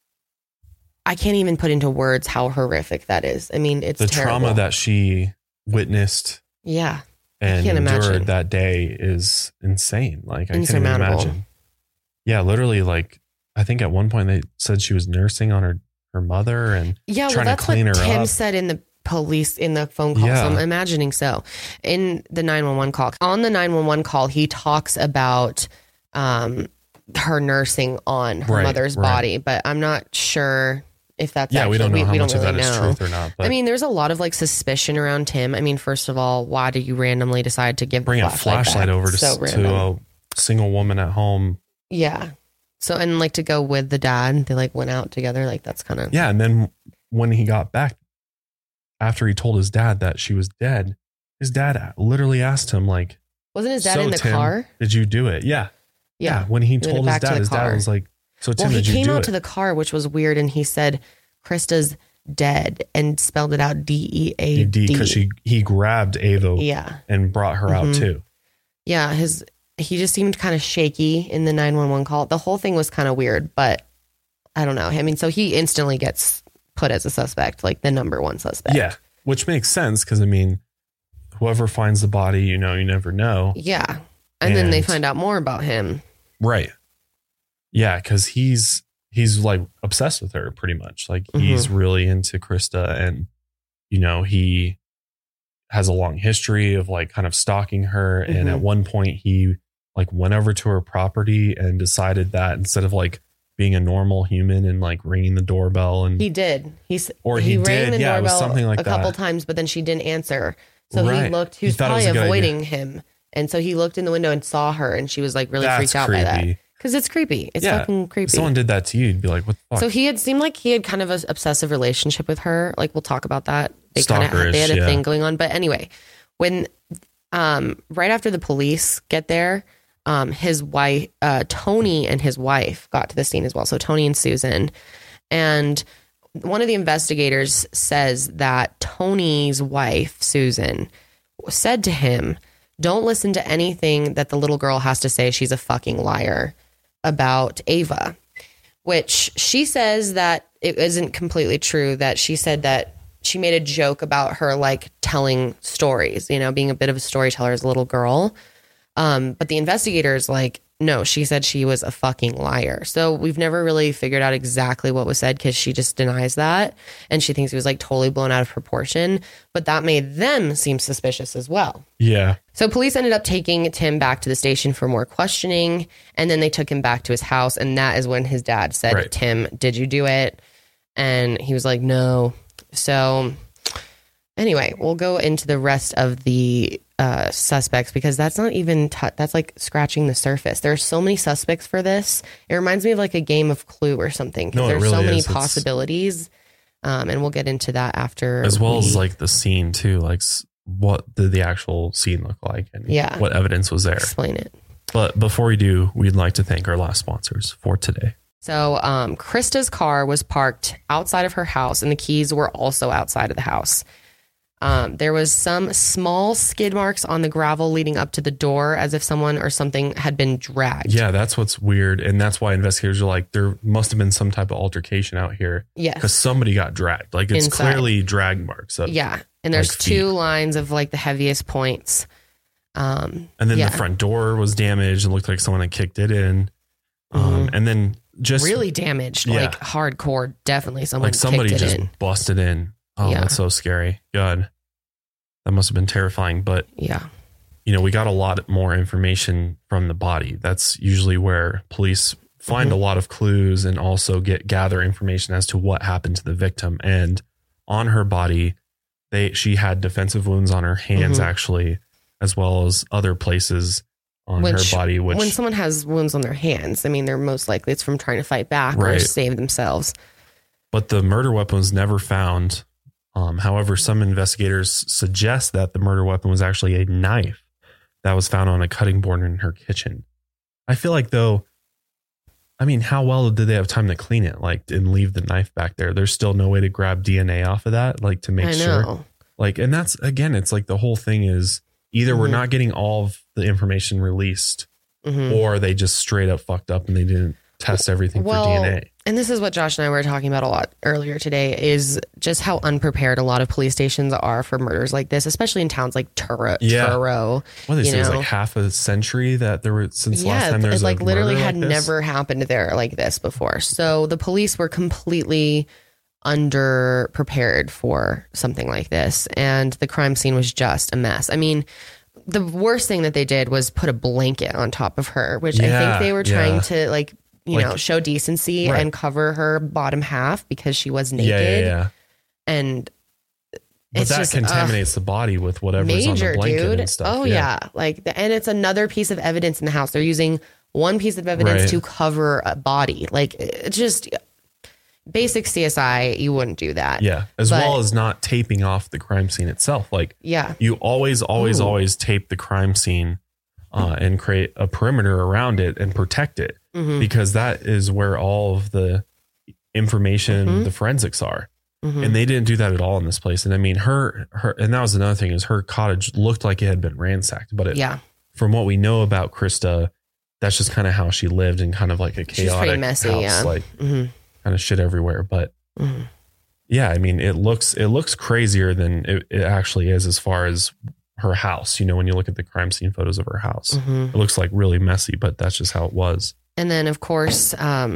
I can't even put into words how horrific that is. I mean, it's the terrible. Trauma that she witnessed. Yeah. And I can't imagine. that day is insane. Like I can't even Insurmountable. imagine. Yeah. Literally, like, I think at one point they said she was nursing on her mother and trying to clean her up. That's what Tim said in the police in the phone call. So I'm imagining so. In the 911 call. On the 911 call, he talks about her nursing on her mother's body, but I'm not sure if that's we don't know how much of that is truth or not. But I mean, there's a lot of like suspicion around Tim. I mean, first of all, why do you randomly decide to bring a flashlight over to a single woman at home? Yeah. So, and like to go with the dad, they like went out together. Like that's kind of. Yeah. And then when he got back, after he told his dad that she was dead, his dad literally asked him like, wasn't his dad in the Tim, car? Did you do it? Yeah. Yeah. When he told his dad was like, so Tim, did you do it? He came out to the car, which was weird. And he said, Krista's dead, and spelled it out DEAD. Because he grabbed Ava and brought her out too. Yeah. He just seemed kind of shaky in the 911 call. The whole thing was kind of weird, but I don't know. I mean, so he instantly gets put as a suspect, like the number one suspect. Yeah. Which makes sense. Cause I mean, whoever finds the body, you never know. Yeah. And then they find out more about him. Right. Yeah. Cause he's like obsessed with her pretty much. Like he's really into Krista, and, he has a long history of like kind of stalking her. And at one point he like went over to her property and decided that instead of like being a normal human and like ringing the doorbell, and he did. He rang the doorbell, it was something like a couple times, but then she didn't answer. So he was probably avoiding him. And so he looked in the window and saw her, and she was like really freaked out by that. Because it's creepy. It's fucking creepy. If someone did that to you, you'd be like, what the fuck? So he had seemed like he had kind of an obsessive relationship with her. Like, we'll talk about that. They had a thing going on. But anyway, when right after the police get there, his wife, Tony and his wife got to the scene as well. So Tony and Susan. And one of the investigators says that Tony's wife, Susan, said to him, don't listen to anything that the little girl has to say. She's a fucking liar about Ava, which she says that it isn't completely true. That she said that she made a joke about her like telling stories, being a bit of a storyteller as a little girl. But the investigators like, no, she said she was a fucking liar. So we've never really figured out exactly what was said, because she just denies that. And she thinks it was like totally blown out of proportion. But that made them seem suspicious as well. Yeah. So police ended up taking Tim back to the station for more questioning. And then they took him back to his house. And that is when his dad said, Tim, did you do it? And he was like, no. So anyway, we'll go into the rest of the suspects, because that's not even that's like scratching the surface. There are so many suspects for this. It reminds me of like a game of Clue or something, because there's really so many possibilities. And we'll get into that after, as well as like the scene too. Like what did the actual scene look like, and what evidence was there? Explain it. But before we do, we'd like to thank our last sponsors for today. So Krista's car was parked outside of her house, and the keys were also outside of the house. There was some small skid marks on the gravel leading up to the door, as if someone or something had been dragged. Yeah, that's what's weird. And that's why investigators are like, there must have been some type of altercation out here. Yes. Because somebody got dragged. Like it's clearly drag marks. And there's like two lines of like the heaviest points. And then the front door was damaged and looked like someone had kicked it in. And then just really damaged, like hardcore. Definitely someone like somebody kicked it just in. Busted in. Oh, that's so scary. God, that must have been terrifying. But we got a lot more information from the body. That's usually where police find a lot of clues and also gather information as to what happened to the victim. And on her body, she had defensive wounds on her hands, actually, as well as other places on her body. Which, when someone has wounds on their hands, I mean, they're most likely it's from trying to fight back or save themselves. But the murder weapon was never found. However, some investigators suggest that the murder weapon was actually a knife that was found on a cutting board in her kitchen. I feel like, though, I mean, how well did they have time to clean it, like, and leave the knife back there? There's still no way to grab DNA off of that, like, to make sure. Like, and that's, again, it's like the whole thing is either we're not getting all of the information released, or they just straight up fucked up and they didn't test everything for DNA. And this is what Josh and I were talking about a lot earlier today, is just how unprepared a lot of police stations are for murders like this, especially in towns like Truro. What they say is like half a century that there were since last time there's like literally had like never happened there like this before. So the police were completely underprepared for something like this, and the crime scene was just a mess. I mean, the worst thing that they did was put a blanket on top of her, which I think they were trying to like show decency and cover her bottom half because she was naked. And but that just contaminates the body with whatever's on the blanket and stuff. And it's another piece of evidence in the house. They're using one piece of evidence to cover a body. Like, it's just basic CSI. You wouldn't do that. As well as not taping off the crime scene itself. Like, you always tape the crime scene and create a perimeter around it and protect it, because that is where all of the information, the forensics are. And they didn't do that at all in this place. And I mean, her, and that was another thing, is her cottage looked like it had been ransacked, but from what we know about Krista, that's just kind of how she lived, in kind of like a chaotic messy, house, like kind of shit everywhere. But I mean, it looks crazier than it actually is as far as her house. You know, when you look at the crime scene photos of her house, it looks like really messy, but that's just how it was. And then, of course,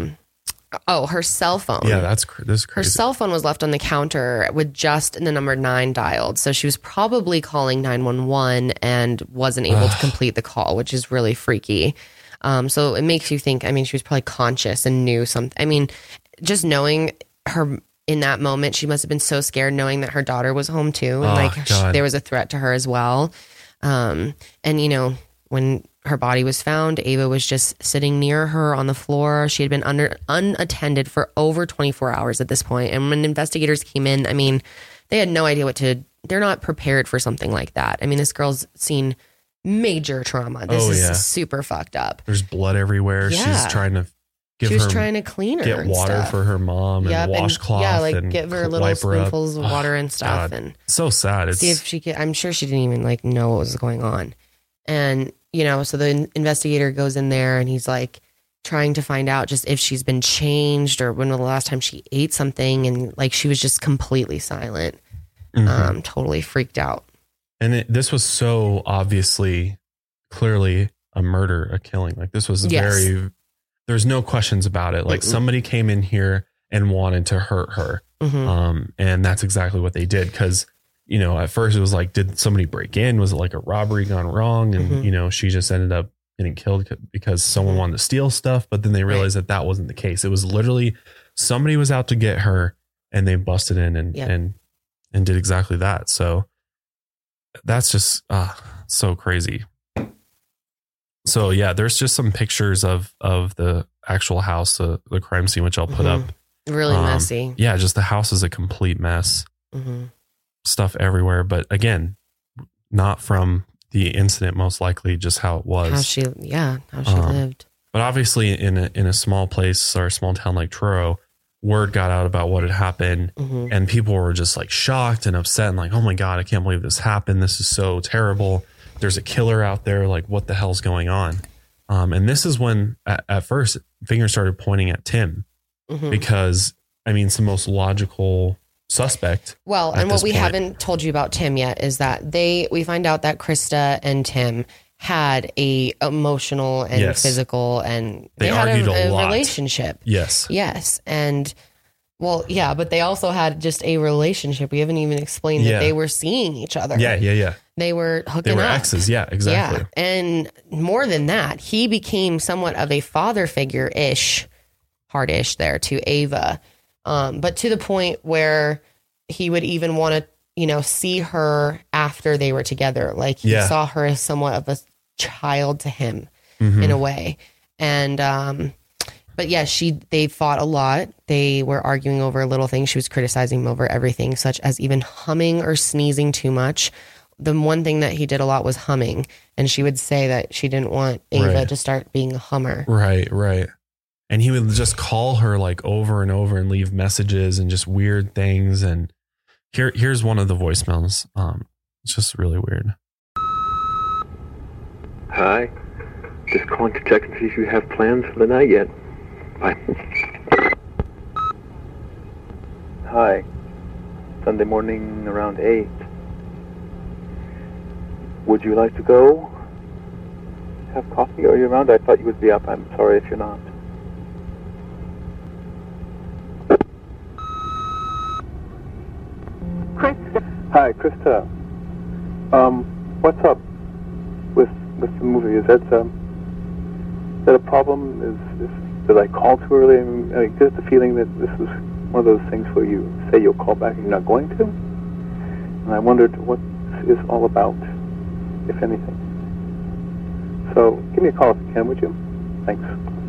her cell phone. Yeah, this is crazy. Her cell phone was left on the counter with just the number 9 dialed. So she was probably calling 911 and wasn't able to complete the call, which is really freaky. So it makes you think, I mean, she was probably conscious and knew something. I mean, just knowing her in that moment, she must have been so scared knowing that her daughter was home too. And there was a threat to her as well. And, you know, when her body was found, Ava was just sitting near her on the floor. She had been unattended for over 24 hours at this point. And when investigators came in, I mean, they had no idea they're not prepared for something like that. I mean, this girl's seen major trauma. This is super fucked up. There's blood everywhere. She's trying to trying to clean her, get water for her mom, and washcloth, and give her little spoonfuls of water and stuff. God. And so sad. See if she could. I'm sure she didn't even like know what was going on. And, you know, so the investigator goes in there and he's like trying to find out just if she's been changed or when the last time she ate something. And like, she was just completely silent, totally freaked out. And this was so obviously, clearly a murder, a killing. Like, this was there's no questions about it. Like, somebody came in here and wanted to hurt her. And that's exactly what they did. 'Cause, you know, at first it was like, did somebody break in? Was it like a robbery gone wrong? And, you know, she just ended up getting killed because someone wanted to steal stuff. But then they realized that wasn't the case. It was literally somebody was out to get her, and they busted in and did exactly that. So that's just so crazy. So yeah, there's just some pictures of the actual house, the crime scene, which I'll put up. Really messy. Yeah, just the house is a complete mess. Stuff everywhere, but again, not from the incident, most likely just how it was. How she lived. But obviously, in a small place or a small town like Truro, word got out about what had happened, and people were just like shocked and upset and like, oh my God, I can't believe this happened. This is so terrible. There's a killer out there. Like, what the hell's going on? And this is when at first fingers started pointing at Tim, because I mean, it's the most logical suspect. Well, and what we haven't told you about Tim yet is that we find out that Krista and Tim had a emotional and physical, and they had a relationship. Yes. And well, yeah, but they also had just a relationship. We haven't even explained that they were seeing each other. Yeah. They were hooking up. They were exes. Yeah, exactly. Yeah. And more than that, he became somewhat of a father figure-ish, hard-ish there to Ava. But to the point where he would even want to see her after they were together. Like he saw her as somewhat of a child to him in a way. And, but yeah, they fought a lot. They were arguing over little things. She was criticizing him over everything, such as even humming or sneezing too much. The one thing that he did a lot was humming. And she would say that she didn't want Ava to start being a hummer. Right. And he would just call her like over and over and leave messages and just weird things. And here's one of the voicemails. It's just really weird. Hi. Just calling to check and see if you have plans for the night yet. Bye. Hi. Sunday morning around 8. Would you like to go have coffee? Are you around? I thought you would be up. I'm sorry if you're not. Hi, Krista. What's up with the movie? Is that a problem? Did I call too early? I mean, get the feeling that this is one of those things where you say you'll call back and you're not going to. And I wondered what this is all about, if anything. So give me a call if you can, would you? Thanks.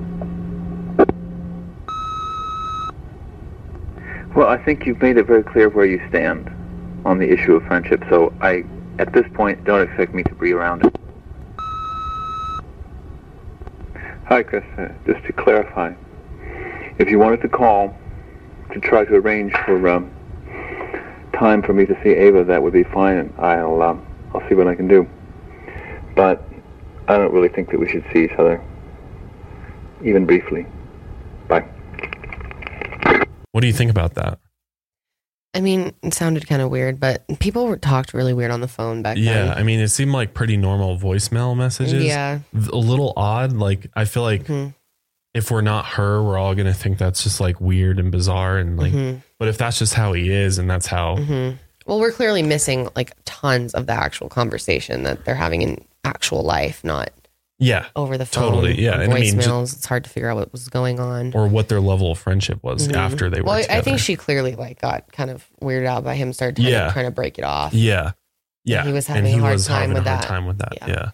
Well, I think you've made it very clear where you stand on the issue of friendship, so at this point, don't expect me to be around it. Hi, Chris. Just to clarify, if you wanted to call to try to arrange for time for me to see Ava, that would be fine. I'll see what I can do. But I don't really think that we should see each other, even briefly. Bye. What do you think about that? I mean, it sounded kind of weird, but people talked really weird on the phone back then. Yeah, I mean, it seemed like pretty normal voicemail messages. Yeah. A little odd. Like, I feel like if we're not her, we're all going to think that's just like weird and bizarre. And like, but if that's just how he is and that's how. Well, we're clearly missing like tons of the actual conversation that they're having in actual life, not over the phone. Totally. Yeah. And voicemails. It's hard to figure out what was going on. Or what their level of friendship was after they were together. I think she clearly like got kind of weirded out by him, started trying to break it off. Yeah. He was having a hard time with that. Yeah.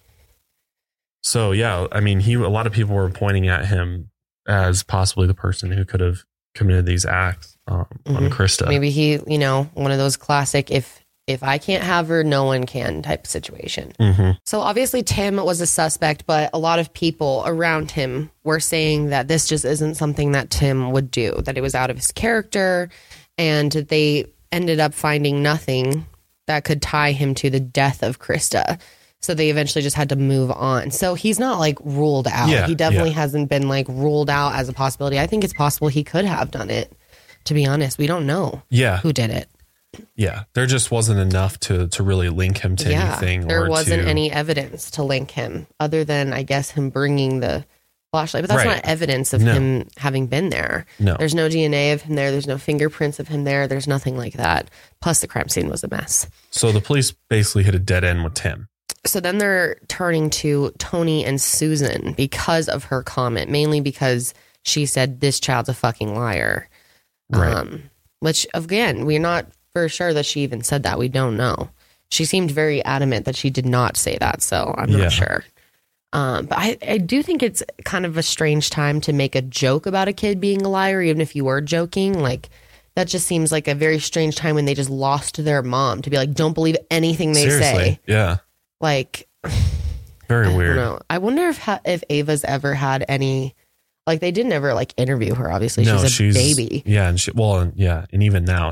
So, yeah, I mean, a lot of people were pointing at him as possibly the person who could have committed these acts on Krista. Maybe he, one of those classic, if I can't have her, no one can type of situation. So obviously Tim was a suspect, but a lot of people around him were saying that this just isn't something that Tim would do, that it was out of his character, and they ended up finding nothing that could tie him to the death of Krista. So they eventually just had to move on. So he's not like ruled out. He definitely hasn't been like ruled out as a possibility. I think it's possible he could have done it. To be honest, we don't know who did it. Yeah, there just wasn't enough to really link him to anything. There wasn't any evidence to link him other than, I guess, him bringing the flashlight. But that's not evidence of him having been there. No. There's no DNA of him there. There's no fingerprints of him there. There's nothing like that. Plus, the crime scene was a mess. So the police basically hit a dead end with Tim. So then they're turning to Toni and Susan because of her comment, mainly because she said, this child's a fucking liar. Right. Which, again, we're not for sure that she even said that. We don't know. She seemed very adamant that she did not say that, so I'm not sure. But I do think it's kind of a strange time to make a joke about a kid being a liar, even if you were joking. Like, that just seems like a very strange time when they just lost their mom to be like, don't believe anything they say. Yeah. Like, very weird. I don't know. I wonder if Ava's ever had any, like, they didn't ever like interview her. Obviously, she's a baby. Yeah. And even now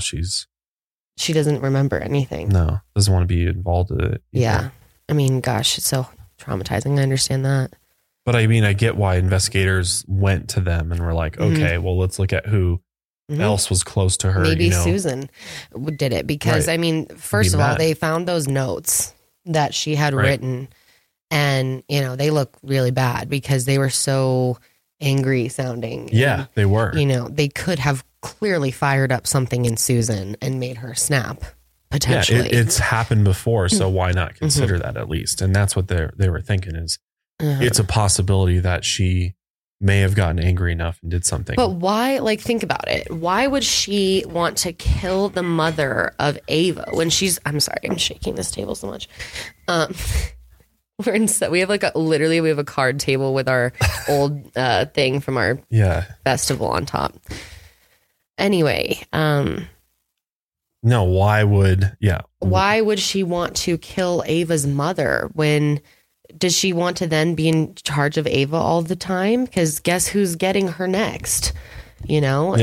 she doesn't remember anything. No, doesn't want to be involved in it either. Yeah. I mean, gosh, it's so traumatizing. I understand that. But I mean, I get why investigators went to them and were like, okay, well, let's look at who else was close to her. Maybe Susan did it because, I mean, first of all, they found those notes that she had written and, they look really bad because they were so angry sounding. Yeah, they were. They could have clearly fired up something in Susan and made her snap, potentially. Yeah, it's happened before, so why not consider that at least? And that's what they were thinking is it's a possibility that she may have gotten angry enough and did something. But why, like, think about it. Why would she want to kill the mother of Ava when she's, I'm sorry, I'm shaking this table so much. We have like we have a card table with our old thing from our festival on top. Anyway, no, why would she want to kill Ava's mother when does she want to then be in charge of Ava all the time? Because guess who's getting her next? You know,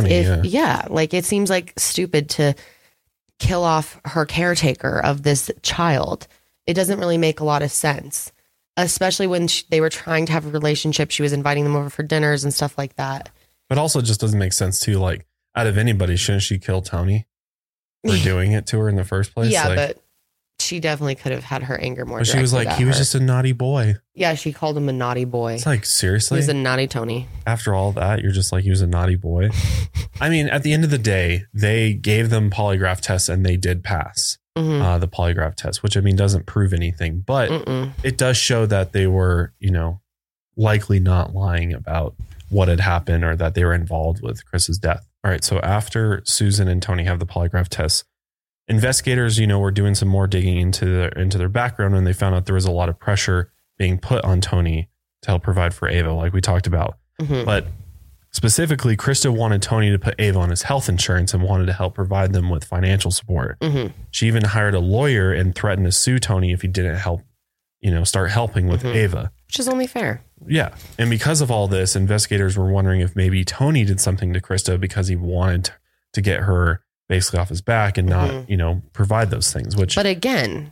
like it seems like stupid to kill off her caretaker of this child. It doesn't really make a lot of sense, especially when they were trying to have a relationship. She was inviting them over for dinners and stuff like that. But also it just doesn't make sense too. Like out of anybody, shouldn't she kill Tony for doing it to her in the first place? Yeah, but she definitely could have had her anger more. But she was like, he was just a naughty boy. Yeah, she called him a naughty boy. It's like, seriously? He was a naughty Tony. After all that, you're just like, he was a naughty boy. I mean, at the end of the day, they gave them polygraph tests and they did pass the polygraph test, which I mean, doesn't prove anything, but it does show that they were, you know, likely not lying about what had happened or that they were involved with Chris's death. All right. So after Susan and Tony have the polygraph tests, investigators, you know, were doing some more digging into their background, and they found out there was a lot of pressure being put on Tony to help provide for Ava, like we talked about. But specifically, Krista wanted Tony to put Ava on his health insurance and wanted to help provide them with financial support. She even hired a lawyer and threatened to sue Tony if he didn't help, you know, start helping with Ava. Which is only fair. Yeah. And because of all this, investigators were wondering if maybe Tony did something to Krista because he wanted to get her basically off his back and not, you know, provide those things. But again,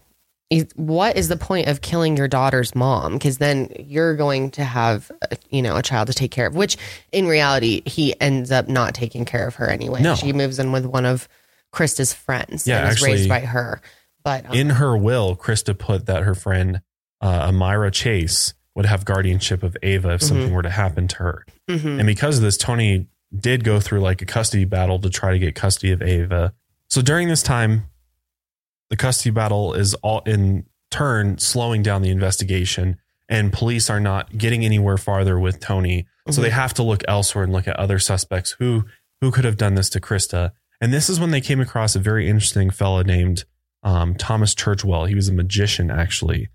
what is the point of killing your daughter's mom? Because then you're going to have, a child to take care of, which in reality, he ends up not taking care of her anyway. No. She moves in with one of Krista's friends and is actually, raised by her. But in her will, Krista put that her friend, Amira Chase, would have guardianship of Ava if something were to happen to her. And because of this, Tony did go through like a custody battle to try to get custody of Ava. So during this time, the custody battle is all in turn slowing down the investigation, and police are not getting anywhere farther with Tony. So they have to look elsewhere and look at other suspects who could have done this to Krista. And this is when they came across a very interesting fella named Thomas Churchwell. He was a magician, actually.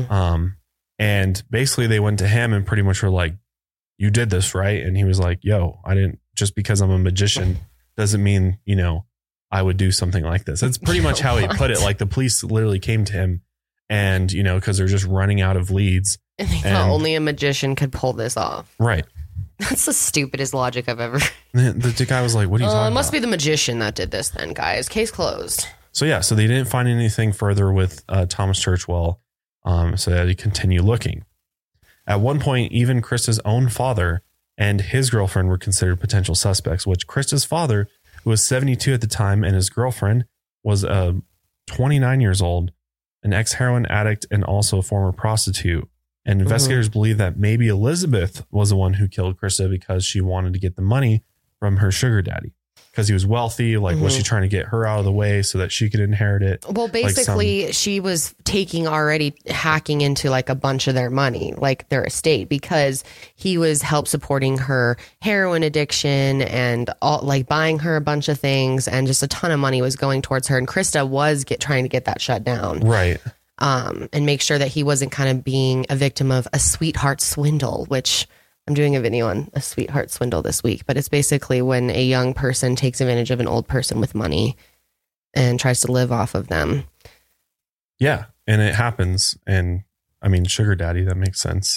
And basically they went to him and pretty much were like, you did this, right? And he was like, yo, I didn't, just because I'm a magician doesn't mean, you know, I would do something like this. That's pretty much how he put it. Like the police literally came to him and, you know, because they're just running out of leads. And they thought only a magician could pull this off. Right. That's the stupidest logic I've ever. The guy was like, what are you talking about? It must be the magician that did this then, guys. Case closed. So yeah, so they didn't find anything further with Thomas Churchwell. So they had to continue looking. At one point, even Krista's own father and his girlfriend were considered potential suspects, which Krista's father, who was 72 at the time, and his girlfriend was 29 years old, an ex-heroin addict and also a former prostitute. And investigators believe that maybe Elizabeth was the one who killed Krista because she wanted to get the money from her sugar daddy. Because he was wealthy, like was she trying to get her out of the way so that she could inherit it? Well, basically, she was hacking into like a bunch of their money, like their estate, because he was help supporting her heroin addiction and all, like buying her a bunch of things, and just a ton of money was going towards her. And Krista was trying to get that shut down, right? And make sure that he wasn't kind of being a victim of a sweetheart swindle, which. I'm doing a video on a sweetheart swindle this week, but it's basically when a young person takes advantage of an old person with money and tries to live off of them. Yeah. And it happens. And I mean, sugar daddy, that makes sense.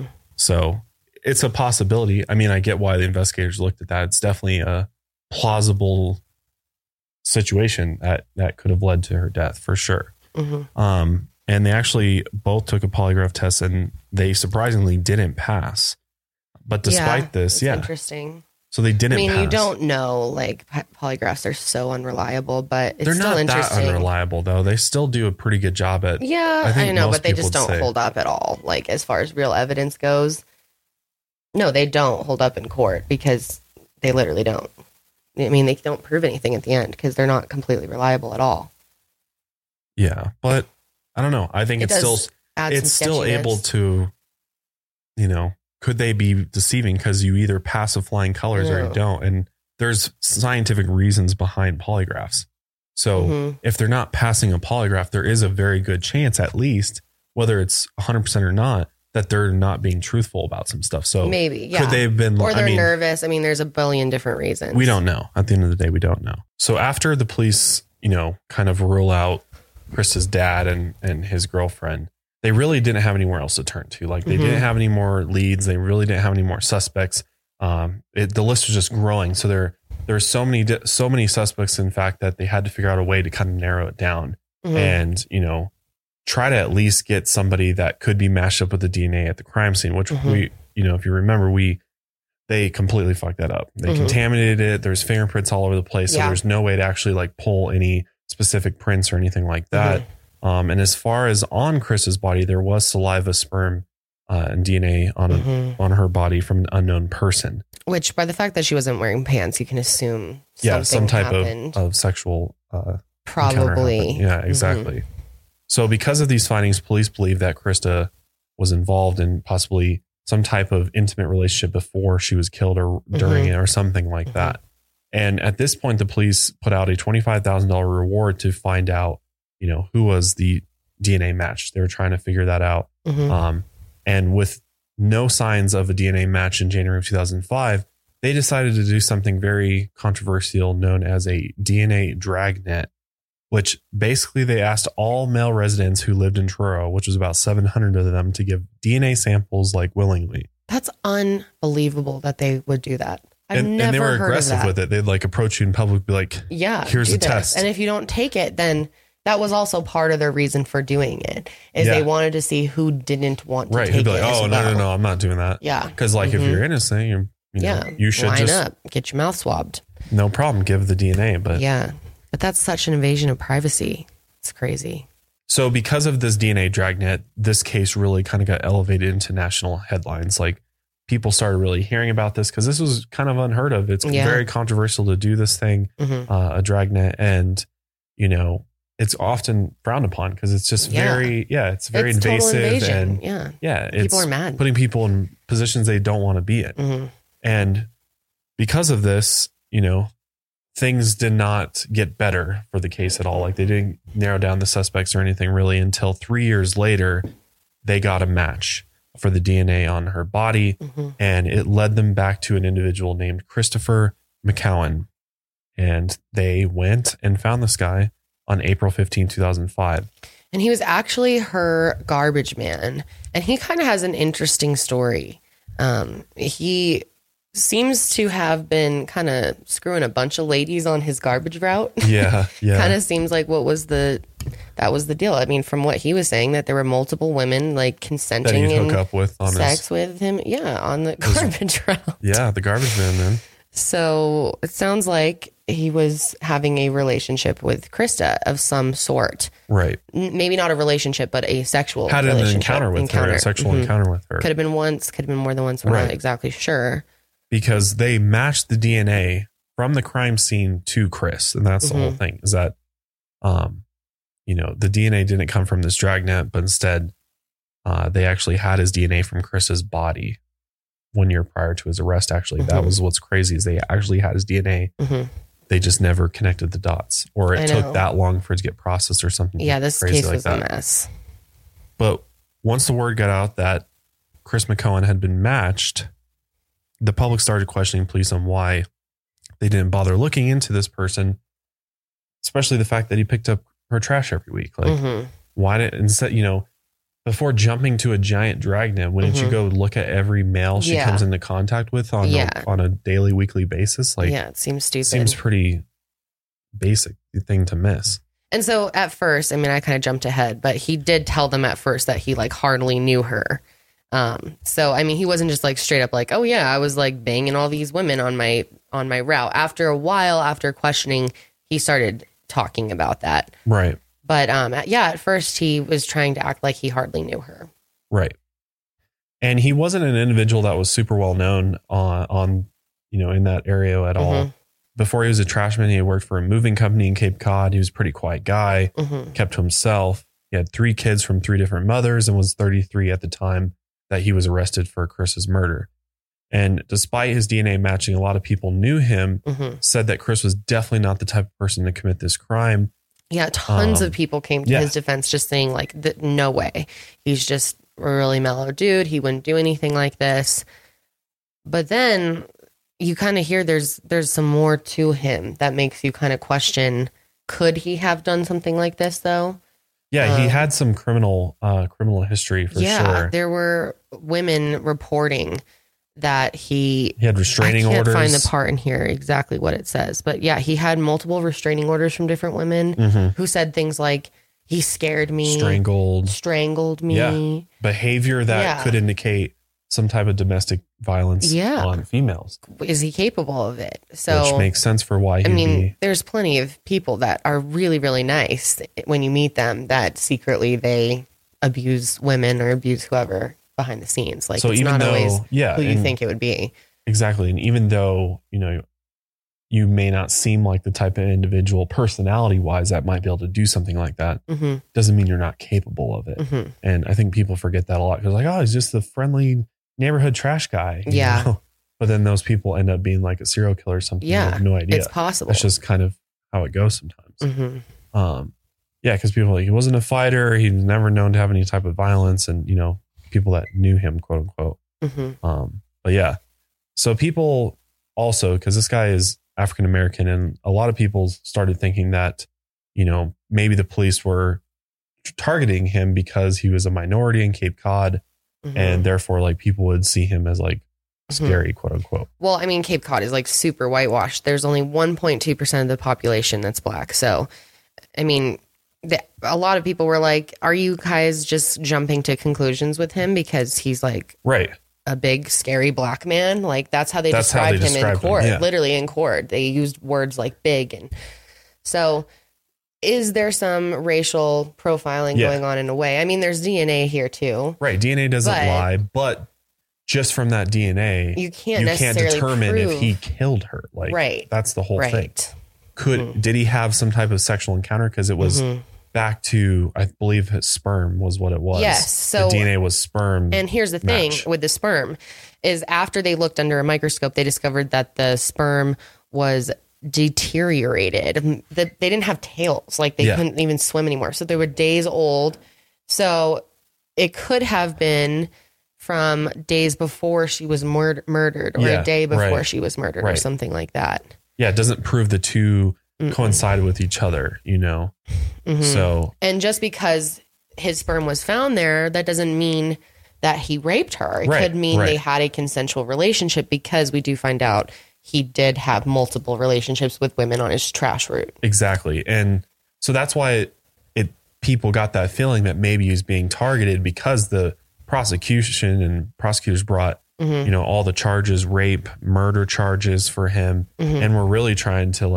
So it's a possibility. I mean, I get why the investigators looked at that. It's definitely a plausible situation that could have led to her death for sure. And they actually both took a polygraph test and they surprisingly didn't pass. But despite this, interesting. So they didn't pass. You don't know, like polygraphs are so unreliable, but it's still interesting. They're not that unreliable though. They still do a pretty good job at. Yeah, I know, but they just don't hold up at all. Like as far as real evidence goes, no, they don't hold up in court because they literally don't. I mean, they don't prove anything at the end because they're not completely reliable at all. Yeah, but I don't know. I think it's still able to, you know, could they be deceiving? Because you either pass with flying colors or you don't. And there's scientific reasons behind polygraphs. So if they're not passing a polygraph, there is a very good chance, at least, whether it's 100% or not, that they're not being truthful about some stuff. So maybe, yeah. Could they have been, or they're nervous? I mean, there's a billion different reasons. We don't know. At the end of the day, we don't know. So after the police, kind of rule out Krista's dad and his girlfriend, they really didn't have anywhere else to turn to. Like they didn't have any more leads. They really didn't have any more suspects. The list was just growing. So there's so many suspects, in fact, that they had to figure out a way to kind of narrow it down and, try to at least get somebody that could be matched up with the DNA at the crime scene, which we, if you remember, they completely fucked that up. They contaminated it. There's fingerprints all over the place. So there's no way to actually like pull any specific prints or anything like that. And as far as on Krista's body, there was saliva, sperm, and DNA on her body from an unknown person. Which, by the fact that she wasn't wearing pants, you can assume some type happened. of sexual probably. Yeah, exactly. So because of these findings, police believe that Krista was involved in possibly some type of intimate relationship before she was killed or during it or something like that. And at this point, the police put out a $25,000 reward to find out, who was the DNA match. They were trying to figure that out. And with no signs of a DNA match in January of 2005, they decided to do something very controversial known as a DNA dragnet, which basically they asked all male residents who lived in Truro, which was about 700 of them, to give DNA samples like willingly. That's unbelievable that they would do that. And they were aggressive with it. They'd like approach you in public, be like, here's the test. And if you don't take it, then that was also part of their reason for doing it, is they wanted to see who didn't want to take it. Who'd be like, no, I'm not doing that. Yeah. Because like if you're innocent, you should line up, get your mouth swabbed. No problem. Give the DNA. But But that's such an invasion of privacy. It's crazy. So because of this DNA dragnet, this case really kind of got elevated into national headlines. Like people started really hearing about this because this was kind of unheard of. It's very controversial to do this thing, a dragnet. And, it's often frowned upon because it's just it's very invasive. And it's people are mad. Putting people in positions they don't want to be in. And because of this, things did not get better for the case at all. Like they didn't narrow down the suspects or anything really until 3 years later, they got a match for the DNA on her body. And it led them back to an individual named Christopher McCowan. And they went and found this guy on April 15, 2005. And he was actually her garbage man. And he kind of has an interesting story. He seems to have been kind of screwing a bunch of ladies on his garbage route. Yeah. Kind of seems like that was the deal. I mean, from what he was saying, that there were multiple women like consenting that he'd hook up with on sex with him. Yeah, on the garbage route. Yeah, the garbage man. So it sounds like he was having a relationship with Krista of some sort. Right. Maybe not a relationship, but a sexual had an encounter with her, a sexual encounter with her. Could have been once, could have been more than once. We're not exactly sure. Because they matched the DNA from the crime scene to Chris. And that's the whole thing, is that, the DNA didn't come from this dragnet, but instead they actually had his DNA from Chris's body 1 year prior to his arrest. Actually, that was what's crazy, is they actually had his DNA. They just never connected the dots, or it took that long for it to get processed or something. Yeah, this case was a mess. But once the word got out that Chris McCowan had been matched, the public started questioning police on why they didn't bother looking into this person, especially the fact that he picked up her trash every week. Like, why did instead, before jumping to a giant dragnet, wouldn't you go look at every male she comes into contact with on a daily, weekly basis? Like, it seems stupid. Seems pretty basic thing to miss. And so at first, I mean, I kind of jumped ahead, but he did tell them at first that he like hardly knew her. So, I mean, he wasn't just like straight up like, oh yeah, I was like banging all these women on my route. After a while, after questioning, he started talking about that. Right. But, at first he was trying to act like he hardly knew her. Right. And he wasn't an individual that was super well known on in that area at all. Before he was a trashman, he had worked for a moving company in Cape Cod. He was a pretty quiet guy, kept to himself. He had 3 kids from 3 different mothers and was 33 at the time. that he was arrested for Chris's murder. And despite his DNA matching, a lot of people knew him, said that Chris was definitely not the type of person to commit this crime. Yeah, tons of people came to his defense just saying like, no way. He's just a really mellow dude. He wouldn't do anything like this. But then you kind of hear there's some more to him that makes you kind of question, could he have done something like this though? Yeah, he had some criminal history for sure. Yeah, there were women reporting that he had restraining orders. I can't find the part in here exactly what it says, but yeah, he had multiple restraining orders from different women who said things like, he scared me, strangled me. Yeah. Behavior that could indicate some type of domestic violence on females. Is he capable of it? So, which makes sense for why there's plenty of people that are really, really nice when you meet them that secretly they abuse women or abuse whoever behind the scenes. Like, so it's not always who you think it would be. Exactly. And even though, you may not seem like the type of individual personality wise that might be able to do something like that, doesn't mean you're not capable of it. And I think people forget that a lot because like, oh, he's just the friendly neighborhood trash guy. Yeah. But then those people end up being like a serial killer or something. Yeah. You have no idea. It's possible. That's just kind of how it goes sometimes. Yeah. Because people are like, he wasn't a fighter. He was never known to have any type of violence. And, people that knew him, quote unquote. But yeah. So people also, because this guy is African American, and a lot of people started thinking that, maybe the police were targeting him because he was a minority in Cape Cod, and therefore like people would see him as like scary, quote unquote. Well, I mean, Cape Cod is like super whitewashed. There's only 1.2% of the population that's black. So, I mean, a lot of people were like, are you guys just jumping to conclusions with him because he's like a big scary black man? Like that's how they described him in court. Literally in court, they used words like big. And so is there some racial profiling going on in a way? I mean, there's DNA here too. Right. DNA doesn't lie, but just from that DNA, you can't determine prove if he killed her. Like that's the whole thing. Did he have some type of sexual encounter? Because it was back to, I believe his sperm was what it was. Yes. So the DNA was sperm. And here's the thing with the sperm is after they looked under a microscope, they discovered that the sperm was deteriorated. That they didn't have tails. Like they couldn't even swim anymore. So they were days old. So it could have been from days before she was murdered or a day before she was murdered or something like that. Yeah, it doesn't prove the two coincided with each other, So, and just because his sperm was found there, that doesn't mean that he raped her. It could mean they had a consensual relationship, because we do find out he did have multiple relationships with women on his trash route. Exactly. And so that's why people got that feeling that maybe he was being targeted, because the prosecution and prosecutors brought all the charges, rape, murder charges for him. And we're really trying to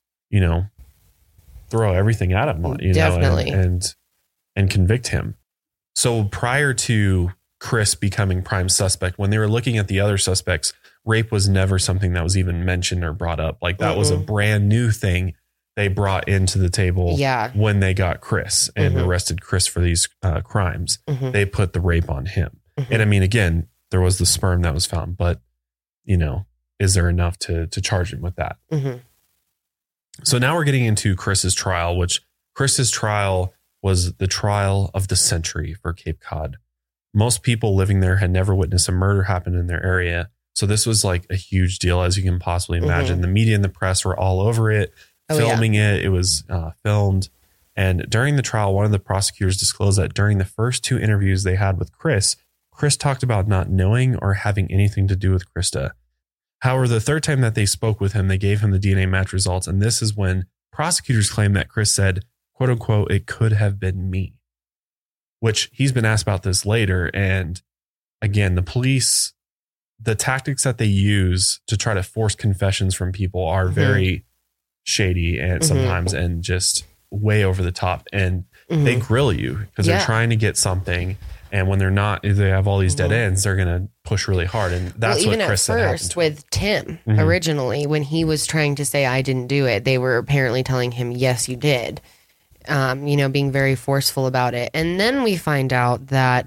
throw everything at him, Definitely. And convict him. So prior to Chris becoming prime suspect, when they were looking at the other suspects, rape was never something that was even mentioned or brought up. Like that was a brand new thing they brought into the table when they got Chris and arrested Chris for these crimes. They put the rape on him. And I mean, again, there was the sperm that was found, but is there enough to charge him with that? So now we're getting into Chris's trial, which Chris's trial was the trial of the century for Cape Cod. Most people living there had never witnessed a murder happen in their area. So this was like a huge deal, as you can possibly imagine. The media and the press were all over it, filming it. It was filmed. And during the trial, one of the prosecutors disclosed that during the first 2 interviews they had with Chris talked about not knowing or having anything to do with Krista. However, the third time that they spoke with him, they gave him the DNA match results. And this is when prosecutors claim that Chris said, quote unquote, it could have been me, which he's been asked about this later. And again, the police, the tactics that they use to try to force confessions from people are very shady and sometimes and just way over the top. And they grill you because they're trying to get something. And when they're not, if they have all these dead ends, they're going to push really hard. And that's what Chris said. Even at first with Tim, originally, when he was trying to say, I didn't do it, they were apparently telling him, yes, you did. Being very forceful about it. And then we find out that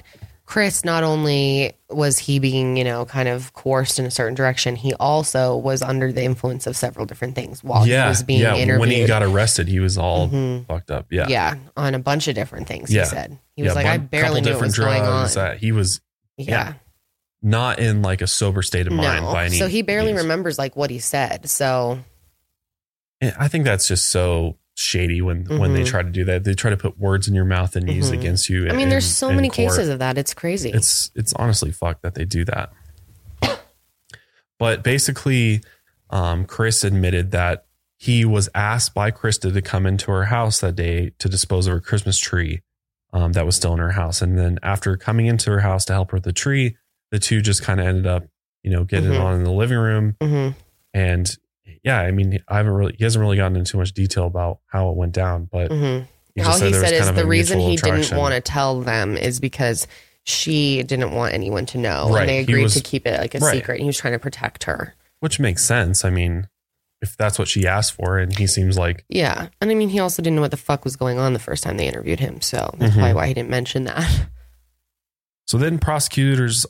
Chris, not only was he being, kind of coerced in a certain direction, he also was under the influence of several different things while he was being interviewed. When he got arrested, he was all fucked up. Yeah. Yeah. On a bunch of different things, he said. He was like, I barely knew what was going on. He was not in like a sober state of mind by any So he barely means. remembers like what he said. So I think that's just so shady when they try to do that. They try to put words in your mouth and use it against you. I mean, there's so many cases of that. It's crazy. It's honestly fucked that they do that. But basically, Chris admitted that he was asked by Krista to come into her house that day to dispose of her Christmas tree that was still in her house. And then after coming into her house to help her with the tree, the two just kind of ended up, getting on in the living room. And yeah, I mean, he hasn't really gotten into too much detail about how it went down, but all he said is the reason he didn't want to tell them is because she didn't want anyone to know. Right. And they agreed to keep it like a secret. And he was trying to protect her. Which makes sense. I mean, if that's what she asked for, and he seems like... Yeah. And I mean, he also didn't know what the fuck was going on the first time they interviewed him. So that's probably why he didn't mention that. So then prosecutors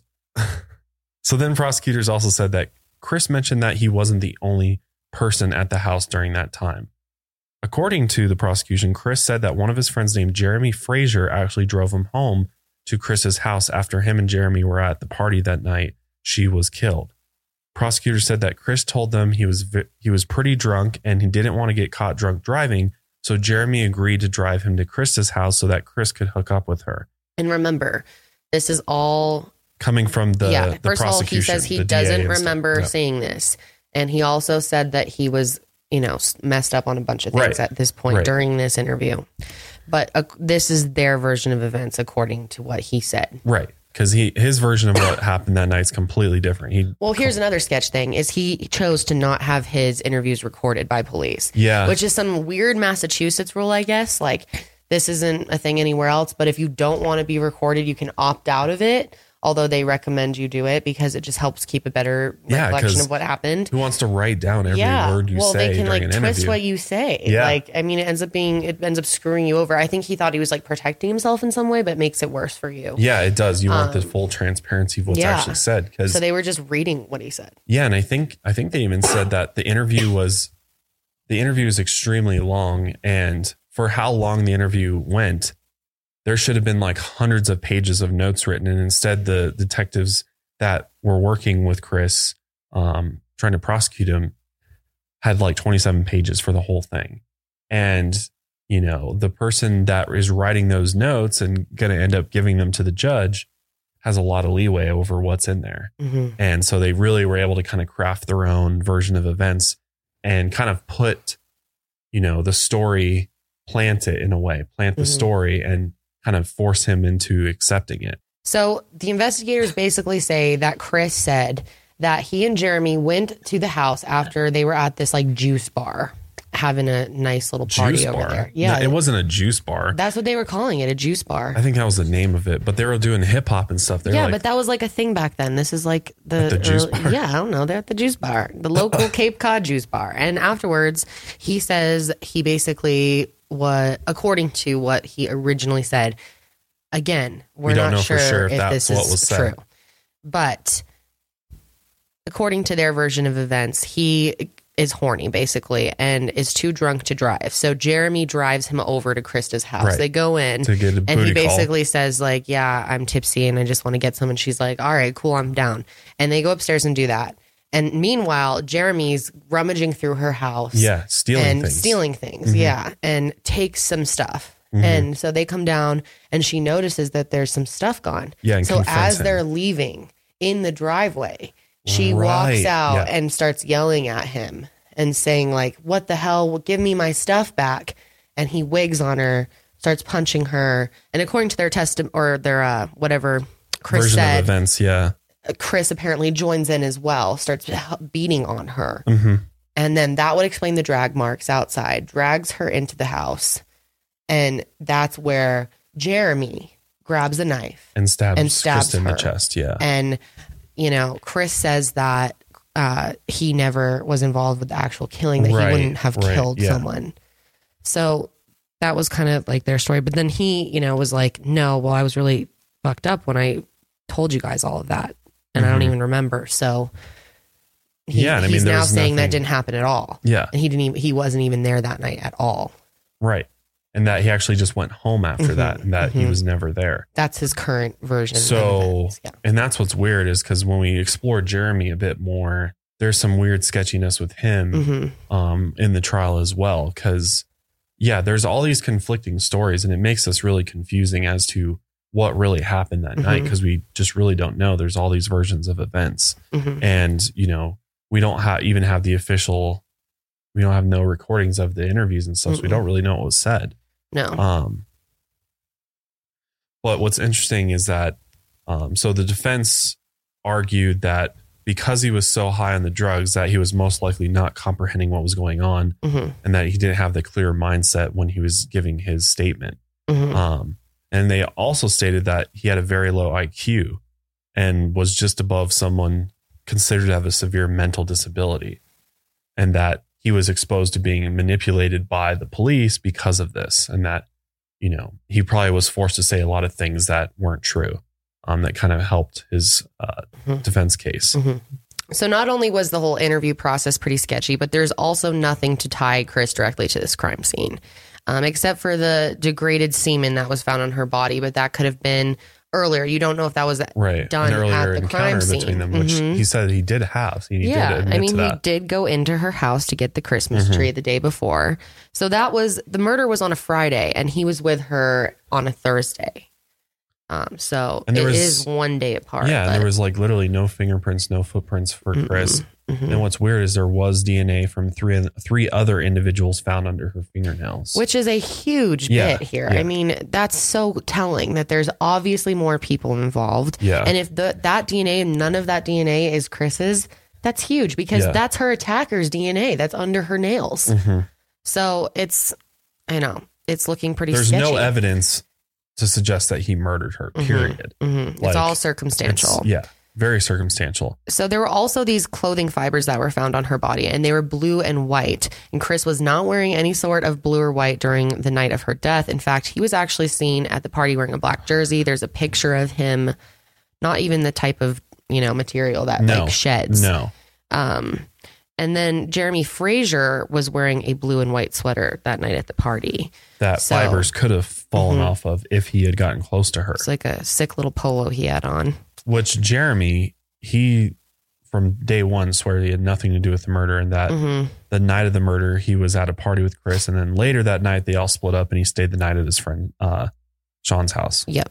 also said that Chris mentioned that he wasn't the only person at the house during that time. According to the prosecution, Chris said that one of his friends named Jeremy Fraser actually drove him home to Chris's house after him and Jeremy were at the party that night she was killed. Prosecutors said that Chris told them he was pretty drunk and he didn't want to get caught drunk driving, so Jeremy agreed to drive him to Chris's house so that Chris could hook up with her. And remember, this is all coming from the first prosecution. Of all, he says he doesn't remember saying this. And he also said that he was, messed up on a bunch of things at this point during this interview. But this is their version of events according to what he said. Right. Because his version of what happened that night is completely different. Here's another sketch thing is he chose to not have his interviews recorded by police. Yeah. Which is some weird Massachusetts rule, I guess. Like, this isn't a thing anywhere else. But if you don't want to be recorded, you can opt out of it. Although they recommend you do it because it just helps keep a better recollection of what happened. Who wants to write down every word you say? Well, they can like twist what you say. Yeah. Like, I mean, it ends up screwing you over. I think he thought he was like protecting himself in some way, but it makes it worse for you. Yeah, it does. You want the full transparency of what's actually said. So they were just reading what he said. Yeah, and I think they even said that the interview was extremely long, and for how long the interview went, there should have been like hundreds of pages of notes written. And instead the detectives that were working with Chris, trying to prosecute him, had like 27 pages for the whole thing. And, the person that is writing those notes and going to end up giving them to the judge has a lot of leeway over what's in there. And so they really were able to kind of craft their own version of events and kind of put, the story, plant it in a way, plant the story and kind of force him into accepting it. So the investigators basically say that Chris said that he and Jeremy went to the house after they were at this like juice bar having a nice little party juice over bar. there. Yeah. No, it wasn't a juice bar. That's what they were calling it, a juice bar. I think that was the name of it, but they were doing hip hop and stuff. Yeah, but that was like a thing back then. This is like the juice bar. Yeah, I don't know. They're at the juice bar, the local Cape Cod juice bar. And afterwards, he says he basically according to what he originally said, again, we're not sure if this is true. But according to their version of events, he is horny, basically, and is too drunk to drive. So Jeremy drives him over to Krista's house. Right. They go in, to get a and he booty basically says, like, yeah, I'm tipsy and I just want to get some. And she's like, all right, cool, I'm down. And they go upstairs and do that. And meanwhile, Jeremy's rummaging through her house. Yeah, stealing things. Yeah, and takes some stuff. And so they come down and she notices that there's some stuff gone. Yeah, and so as him. they're leaving in the driveway, she walks out and starts yelling at him and saying like, what the hell? Well, give me my stuff back. And he wigs on her, starts punching her. And according to their or their whatever Chris version said, of events, Chris apparently joins in as well, starts beating on her. Mm-hmm. And then that would explain the drag marks outside, drags her into the house. And that's where Jeremy grabs a knife and stabs Chris in the chest. Yeah. And, Chris says that he never was involved with the actual killing, that he wouldn't have killed someone. So that was kind of like their story. But then he, was like, no, well, I was really fucked up when I told you guys all of that. And I don't even remember. So he's now saying that didn't happen at all. Yeah. And he wasn't even there that night at all. Right. And that he actually just went home after that, and that he was never there. That's his current version. So, and that's what's weird is because when we explore Jeremy a bit more, there's some weird sketchiness with him in the trial as well. Because, there's all these conflicting stories, and it makes us really confusing as to what really happened that night, because we just really don't know. There's all these versions of events. And, we don't even have the official, we don't have no recordings of the interviews and stuff. So we don't really know what was said. No. But what's interesting is that, so the defense argued that because he was so high on the drugs that he was most likely not comprehending what was going on, and that he didn't have the clear mindset when he was giving his statement. And they also stated that he had a very low IQ and was just above someone considered to have a severe mental disability, and that he was exposed to being manipulated by the police because of this. And that, he probably was forced to say a lot of things that weren't true, that kind of helped his defense case. So not only was the whole interview process pretty sketchy, but there's also nothing to tie Chris directly to this crime scene, except for the degraded semen that was found on her body. But that could have been earlier. You don't know if that was done at the crime scene between them, which he said he did have. He did admit to that. He did go into her house to get the Christmas tree the day before. So the murder was on a Friday, and he was with her on a Thursday. So it is one day apart. Yeah, and there was literally no fingerprints, no footprints for Chris. And what's weird is there was DNA from three other individuals found under her fingernails, which is a huge bit here. I mean, that's so telling that there's obviously more people involved. Yeah. And if that DNA, none of that DNA is Chris's, that's huge, because that's her attacker's DNA that's under her nails. So it's looking pretty sketchy. There's no evidence to suggest that he murdered her, period. It's all circumstantial. Very circumstantial. So there were also these clothing fibers that were found on her body, and they were blue and white. And Chris was not wearing any sort of blue or white during the night of her death. In fact, he was actually seen at the party wearing a black jersey. There's a picture of him, not even the type of, material that sheds. No. And then Jeremy Fraser was wearing a blue and white sweater that night at the party. That fibers could have fallen off of if he had gotten close to her. It's like a sick little polo he had on. Which Jeremy, he from day one swore he had nothing to do with the murder, and that the night of the murder he was at a party with Chris, and then later that night they all split up and he stayed the night at his friend Sean's house. Yep.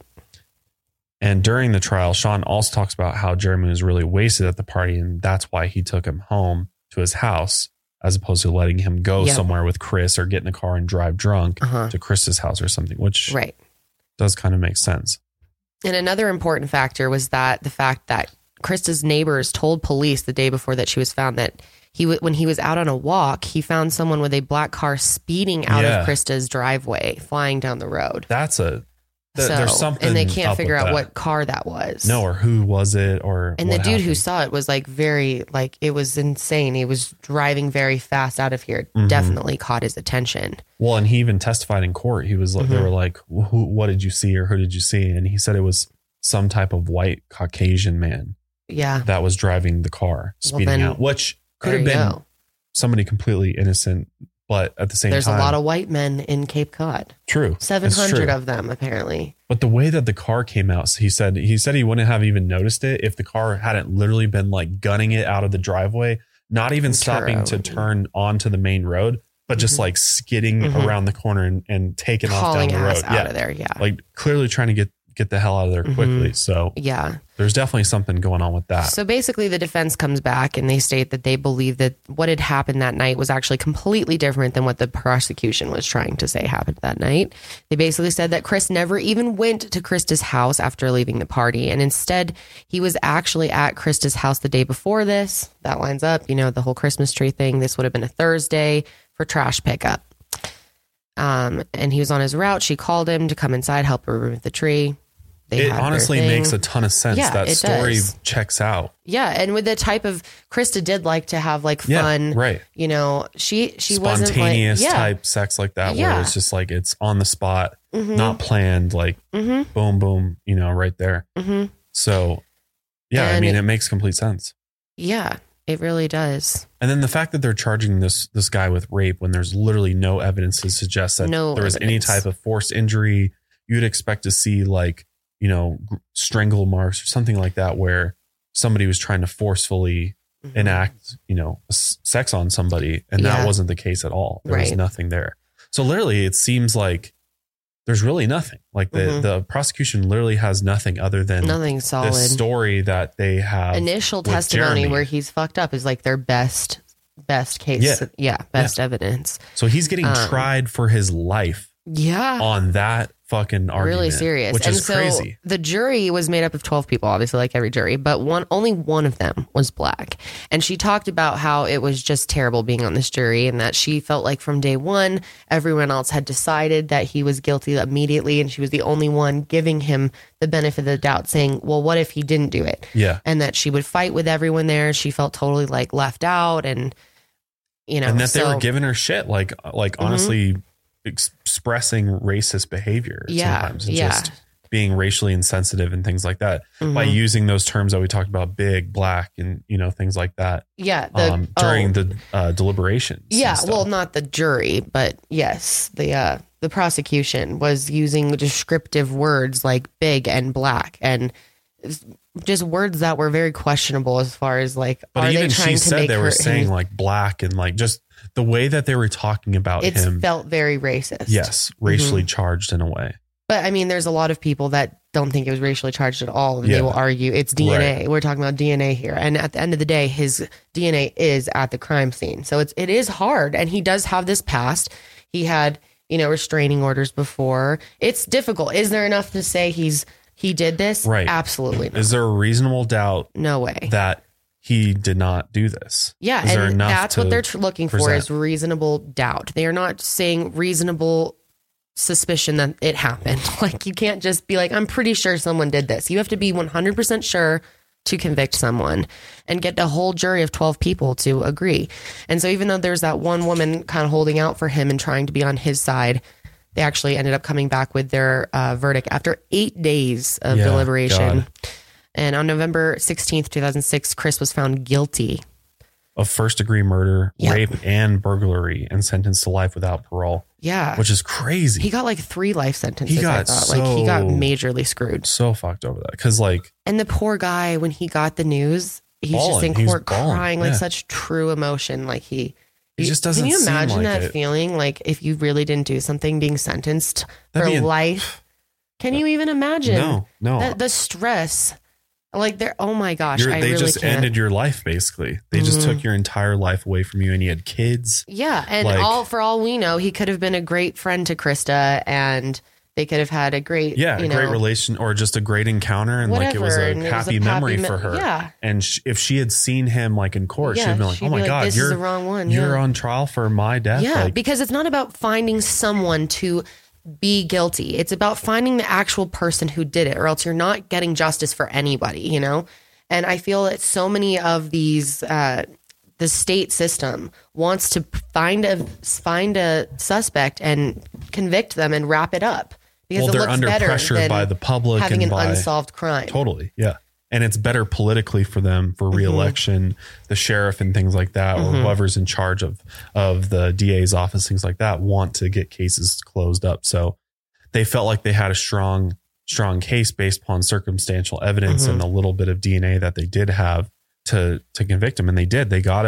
And during the trial, Sean also talks about how Jeremy was really wasted at the party, and that's why he took him home to his house as opposed to letting him go somewhere with Chris or get in the car and drive drunk to Chris's house or something, which does kind of make sense. And another important factor was that the fact that Krista's neighbors told police the day before that she was found that when he was out on a walk, he found someone with a black car speeding out of Krista's driveway, flying down the road. There's something, and they can't figure out what car that was. No, or who was it, or and the dude who saw it was it was insane. He was driving very fast out of here. Definitely caught his attention. Well, and he even testified in court. He was like, they were like, "What did you see, or who did you see?" And he said it was some type of white Caucasian man. Yeah, that was driving the car, speeding out, which could have been somebody completely innocent. But at the same time, there's a lot of white men in Cape Cod. True. 700 of them, apparently. But the way that the car came out, he said he wouldn't have even noticed it if the car hadn't literally been gunning it out of the driveway, not even stopping to turn onto the main road, but just skidding around the corner and taking off down the road. Out of there, clearly trying to get the hell out of there quickly. So there's definitely something going on with that. So basically the defense comes back and they state that they believe that what had happened that night was actually completely different than what the prosecution was trying to say happened that night. They basically said that Chris never even went to Krista's house after leaving the party. And instead he was actually at Krista's house the day before this. That lines up, the whole Christmas tree thing. This would have been a Thursday for trash pickup. And he was on his route. She called him to come inside, help her remove the tree. They it had honestly their thing. makes a ton of sense. Yeah, That it story does. checks out. Yeah, and with the type of Krista did like to have like fun, right? You know, she spontaneous wasn't like, type sex like that, where it's just like it's on the spot, Mhm. not planned, like Mhm. boom, boom, you know, right there. Mhm. So, yeah, And I mean, it makes complete sense. Yeah, it really does. And then the fact that they're charging this guy with rape when there's literally no evidence to suggest that No there was any evidence. type of forced injury, you'd expect to see like, you know, strangle marks or something like that, where somebody was trying to forcefully enact, you know, sex on somebody. And that Yeah. wasn't the case at all. There was Right. nothing there. So literally it seems like there's really nothing. Like the prosecution literally has nothing other than Nothing solid. this story that they have. Initial with testimony Jeremy. where he's fucked up is like their best case. Yeah. Best evidence. So he's getting tried for his life Yeah. on that fucking argument. Really serious. Which and is so crazy. the jury was made up of 12 people, obviously, like every jury, but only one of them was black. And she talked about how it was just terrible being on this jury and that she felt like from day one, everyone else had decided that he was guilty immediately. And she was the only one giving him the benefit of the doubt, saying, well, what if he didn't do it? Yeah. And that she would fight with everyone there. She felt totally like left out and, you know, And that they so- were giving her shit, like honestly expressing racist behavior Yeah, sometimes and yeah. just being racially insensitive and things like that by Mhm. using those terms that we talked about, big, black, and, you know, things like that. Yeah, during the deliberations. and Yeah, stuff. well, not the jury, but yes, the prosecution was using descriptive words like big and black and just words that were very questionable as far as like, But are even they trying she to said make they were her saying like black and like just the way that they were talking about it's him. felt very racist. Yes, racially Mhm. charged in a way. But I mean, there's a lot of people that don't think it was racially charged at all. And Yeah. they will argue it's DNA. Right. We're talking about DNA here. And at the end of the day, his DNA is at the crime scene. So it is hard. And he does have this past. He had, you know, restraining orders before. It's difficult. Is there enough to say he did this? Right. Absolutely not. Is there a reasonable doubt No way. that he did not do this? Yeah. Is there And enough that's to what they're looking for present? is reasonable doubt. They are not saying reasonable suspicion that it happened. Like you can't just be like, I'm pretty sure someone did this. You have to be 100% sure to convict someone and get a whole jury of 12 people to agree. And so even though there's that one woman kind of holding out for him and trying to be on his side, they actually ended up coming back with their verdict after 8 days of Yeah, deliberation. God. And on November 16th, 2006, Chris was found guilty. Of first degree murder, Yep. rape, and burglary, and sentenced to life without parole. Yeah. Which is crazy. He got like 3 life sentences. He got I thought. Like he got so- majorly screwed. So fucked over that. Because like And the poor guy, when he got the news, he's just Bawling. in He was court bawling, crying, like yeah. such true emotion. Like he just doesn't Can you seem imagine like that it. feeling? Like if you really didn't do something, being sentenced That'd for be life. Can you even imagine? No. The stress. Like they're, oh my gosh, You're- I they really just can't. ended your life basically. They just Mhm. took your entire life away from you, and you had kids. Yeah, and Like- for all we know, he could have been a great friend to Krista, and they could have had a great, Yeah, you a know, great relation or just a great encounter, and like it was Whatever, a and it was happy a memory happy for her. yeah. And if she had seen him like in court, Yeah, she'd be like, she'd "Oh my be like, god, this is the wrong one, You're yeah. on trial for my death." Yeah, Like, because it's not about finding someone to be guilty. It's about finding the actual person who did it, or else you're not getting justice for anybody, you know? And I feel that so many of these, the state system wants to find a suspect and convict them and wrap it up. Because well, it they're looks under better pressure than by the public having and an by unsolved crime. Totally, yeah. And it's better politically for them for reelection, the sheriff and things like that, or whoever's in charge of the DA's office, things like that, want to get cases closed up. So they felt like they had a strong case based upon circumstantial evidence and a little bit of DNA that they did have to convict him, and they did. They got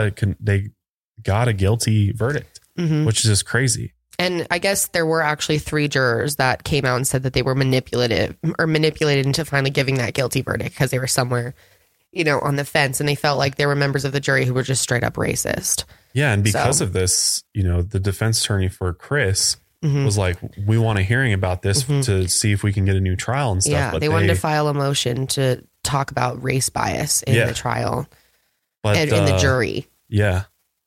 a guilty verdict, which is just crazy. And I guess there were actually 3 jurors that came out and said that they were manipulated into finally giving that guilty verdict because they were somewhere, you know, on the fence, and they felt like there were members of the jury who were just straight up racist. Yeah, and because So- of this, you know, the defense attorney for Chris was like, "We want a hearing about this to see if we can get a new trial and stuff." Yeah, but they wanted to file a motion to talk about race bias in Yeah. the trial but and in the jury. Yeah,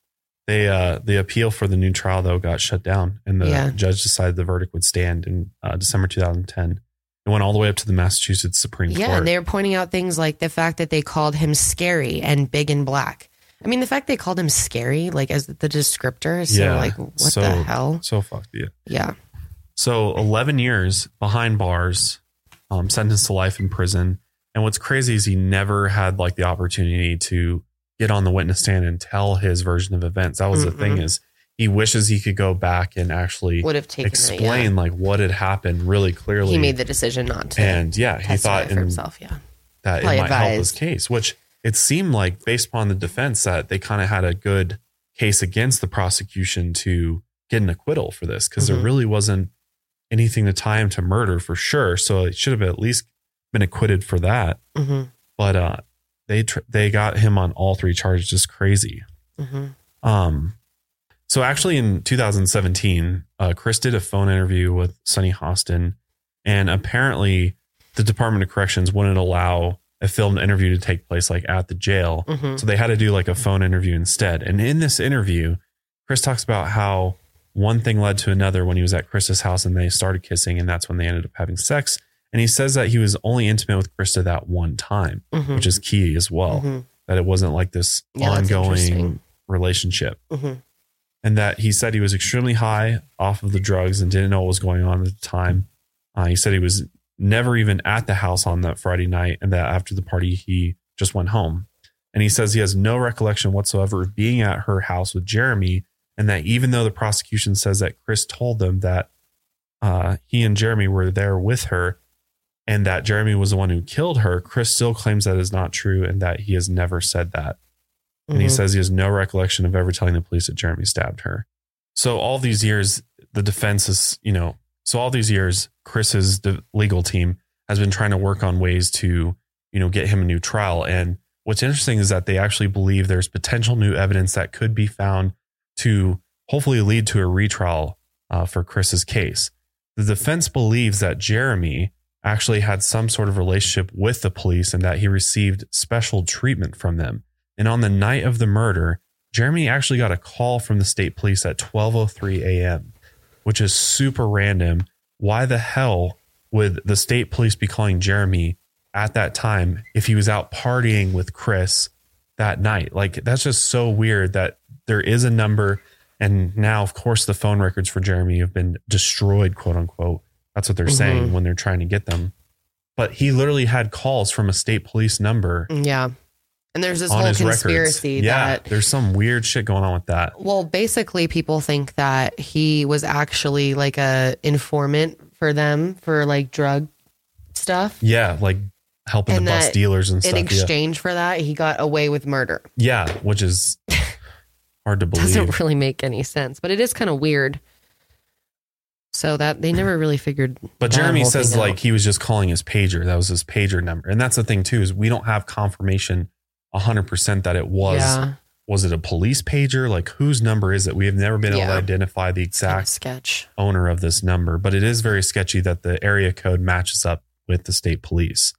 the appeal for the new trial though got shut down, and the Yeah. judge decided the verdict would stand in December 2010. It went all the way up to the Massachusetts Supreme Court. Yeah, and they were pointing out things like the fact that they called him scary and big and black. I mean, the fact they called him scary, like as the descriptor, is so like, what the hell? So fucked, yeah. Yeah. So 11 years behind bars, sentenced to life in prison. And what's crazy is he never had like the opportunity to get on the witness stand and tell his version of events. That was the thing, is he wishes he could go back and actually explain like what had happened really clearly. He made the decision not to. And he thought for himself, that probably it might help his case, which it seemed like based upon the defense that they kind of had a good case against the prosecution to get an acquittal for this, because there really wasn't anything to tie him to murder for sure. So it should have at least been acquitted for that. But they got him on all 3 charges, just crazy. So actually in 2017, Chris did a phone interview with Sonny Hostin, and apparently the Department of Corrections wouldn't allow a filmed interview to take place like at the jail. So they had to do like a phone interview instead. And in this interview, Chris talks about how one thing led to another when he was at Krista's house and they started kissing, and that's when they ended up having sex. And he says that he was only intimate with Krista that one time, which is key as well, that it wasn't like this ongoing relationship. And that he said he was extremely high off of the drugs and didn't know what was going on at the time. He said he was never even at the house on that Friday night, and that after the party, he just went home. And he says he has no recollection whatsoever of being at her house with Jeremy, and that even though the prosecution says that Chris told them that he and Jeremy were there with her and that Jeremy was the one who killed her, Chris still claims that is not true and that he has never said that. And he says he has no recollection of ever telling the police that Jeremy stabbed her. So all these years, the defense is, all these years, Chris's legal team has been trying to work on ways to, get him a new trial. And what's interesting is that they actually believe there's potential new evidence that could be found to hopefully lead to a retrial for Chris's case. The defense believes that Jeremy actually had some sort of relationship with the police and that he received special treatment from them. And on the night of the murder, Jeremy actually got a call from the state police at 12:03 a.m., which is super random. Why the hell would the state police be calling Jeremy at that time if he was out partying with Chris that night? Like, that's just so weird that there is a number. And now, of course, the phone records for Jeremy have been destroyed, quote unquote. That's what they're saying when they're trying to get them. But he literally had calls from a state police number. Yeah. And there's this whole conspiracy that there's some weird shit going on with that. Well, basically people think that he was actually like a informant for them for like drug stuff. Yeah. Like helping to bust dealers and stuff. In exchange for that, he got away with murder. Yeah. Which is hard to believe. Doesn't really make any sense, but it is kind of weird. So that they never really figured. But Jeremy says like he was just calling his pager. That was his pager number. And that's the thing too, is we don't have confirmation 100% that it was. Was it a police pager? Like, whose number is it? We have never been able to identify the exact owner of this number, but it is very sketchy that the area code matches up with the state police.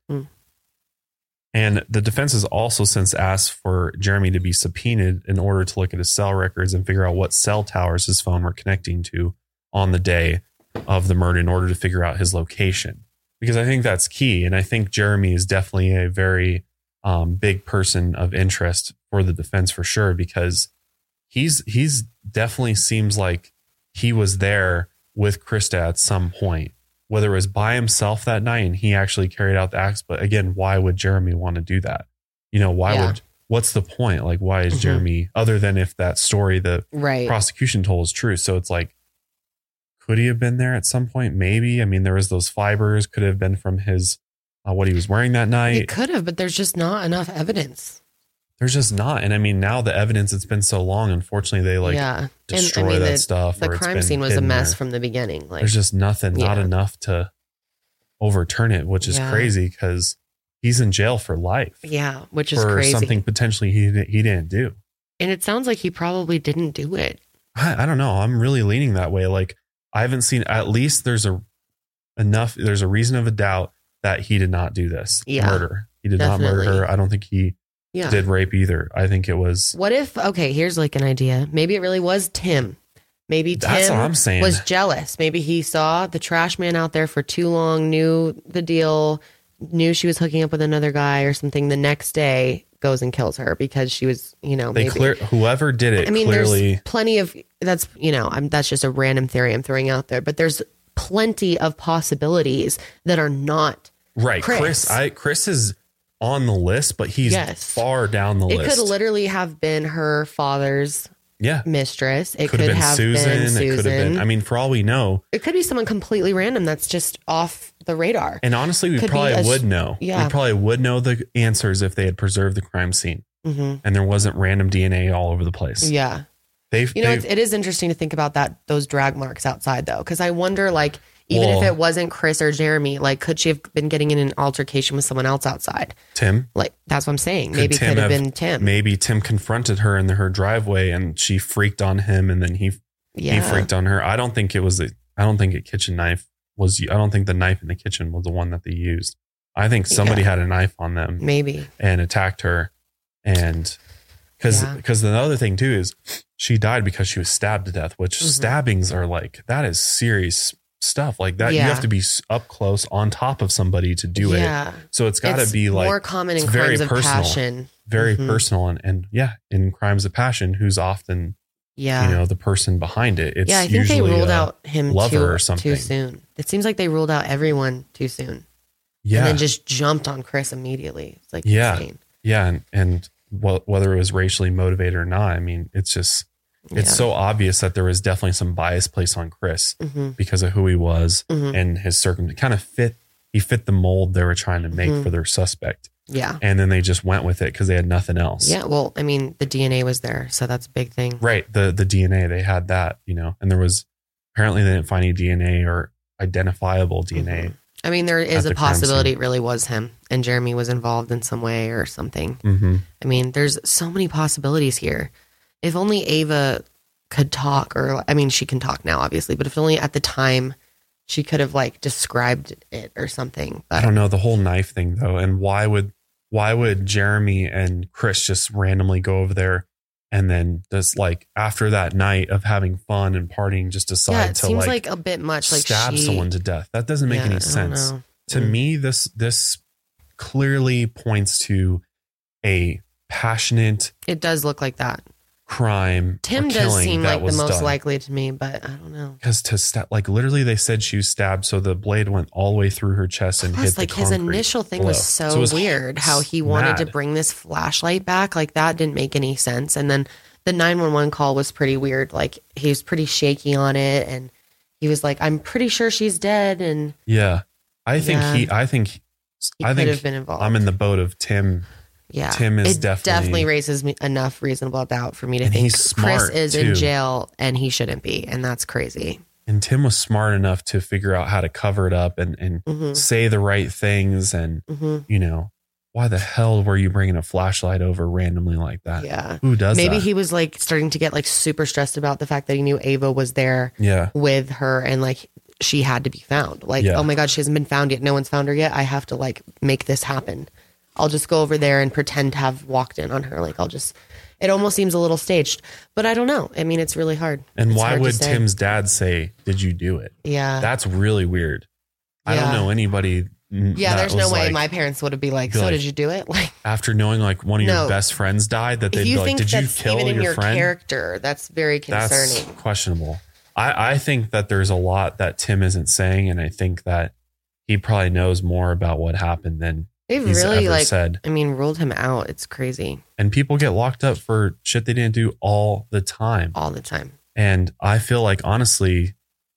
And the defense has also since asked for Jeremy to be subpoenaed in order to look at his cell records and figure out what cell towers his phone were connecting to on the day of the murder in order to figure out his location. Because I think that's key. And I think Jeremy is definitely a very big person of interest for the defense for sure, because he's definitely seems like he was there with Krista at some point, whether it was by himself that night and he actually carried out the acts. But again, why would Jeremy want to do that? What's the point? Like, why is Jeremy, other than if that story the prosecution told is true? So it's like, could he have been there at some point? Maybe. I mean, there was those fibers, could have been from his what he was wearing that night. It could have, but there's just not enough evidence. There's just not. And I mean, now the evidence, it's been so long. Unfortunately, they destroy that stuff. The crime scene was a mess from the beginning. Like, there's just nothing, not enough to overturn it, which is crazy because he's in jail for life. Yeah, which is crazy. For something potentially he didn't do. And it sounds like he probably didn't do it. I don't know. I'm really leaning that way. Like, I haven't seen, at least there's a reason of a doubt that he did not do this murder. He did not murder her. I don't think he did rape either. I think it was. What if, okay, here's like an idea. Maybe it really was Tim. Maybe That's what I'm Tim saying. was jealous. Maybe he saw the trash man out there for too long, knew the deal, knew she was hooking up with another guy or something. The next day goes and kills her because she was, whoever did it. I mean, clearly, there's plenty of that's just a random theory I'm throwing out there, but there's plenty of possibilities that are not right. Chris is on the list, but he's far down the list. It could literally have been her father's mistress. It could have been Susan. It could have been. I mean, for all we know, it could be someone completely random that's just off the radar. And honestly, we probably would know. Yeah. We probably would know the answers if they had preserved the crime scene and there wasn't random DNA all over the place. Yeah. It is interesting to think about those drag marks outside though. Cause I wonder even if it wasn't Chris or Jeremy, could she have been getting in an altercation with someone else outside? Tim? That's what I'm saying. Maybe could have been Tim. Maybe Tim confronted her in her driveway and she freaked on him and then he freaked on her. I don't think a kitchen knife was, I don't think the knife in the kitchen was the one that they used. I think somebody had a knife on them. Maybe. And attacked her. And because the other thing too is she died because she was stabbed to death, which stabbings are that is serious stuff like that. You have to be up close on top of somebody to do it. So it's got to be more common in crimes of passion. Very personal. And in crimes of passion, who's often, the person behind it. It's I think they ruled out him lover or something too soon. It seems like they ruled out everyone too soon. Yeah. And then just jumped on Chris immediately. It's insane. Yeah. And whether it was racially motivated or not, I mean, it's just, it's so obvious that there was definitely some bias placed on Chris because of who he was and his circumstance. He fit the mold they were trying to make for their suspect. Yeah. And then they just went with it because they had nothing else. Yeah. Well, I mean, the DNA was there. So that's a big thing. Right. The DNA, they had that, and there was, apparently they didn't find any DNA or identifiable DNA. I mean, there is a possibility it really was him and Jeremy was involved in some way or something. I mean, there's so many possibilities here. If only Ava could talk, she can talk now, obviously, but if only at the time she could have described it or something. But I don't know the whole knife thing though. And why would Jeremy and Chris just randomly go over there and then just after that night of having fun and partying, just decide to seems a bit much stab someone to death? That doesn't make any sense. To me, this clearly points to a passionate. It does look like that. Crime. Tim does seem like the most likely to me, but I don't know. Because to stab, literally, they said she was stabbed, so the blade went all the way through her chest and hit the concrete. His initial thing was so weird. How he wanted to bring this flashlight back, that didn't make any sense. And then the 911 call was pretty weird. He was pretty shaky on it, and he was like, "I'm pretty sure she's dead." And I think he could have been involved. I'm in the boat of Tim. Yeah, Tim is definitely raises me enough reasonable doubt for me to think Chris is in jail and he shouldn't be, and that's crazy. And Tim was smart enough to figure out how to cover it up and say the right things, and why the hell were you bringing a flashlight over randomly like that? Yeah, who does? Maybe that? He was starting to get super stressed about the fact that he knew Ava was there, with her, and she had to be found. Oh my God, she hasn't been found yet. No one's found her yet. I have to make this happen. I'll just go over there and pretend to have walked in on her. It almost seems a little staged, but I don't know. I mean, it's really hard. And why would Tim's dad say, "Did you do it?" Yeah. That's really weird. I don't know anybody. Yeah. There's no way my parents would have been so did you do it? After knowing one of your best friends died, that they'd be like, "Did you kill your friend?" Character, that's very concerning. That's questionable. I think that there's a lot that Tim isn't saying. And I think that he probably knows more about what happened than they've really said. I mean, ruled him out. It's crazy. And people get locked up for shit they didn't do all the time. All the time. And I feel honestly,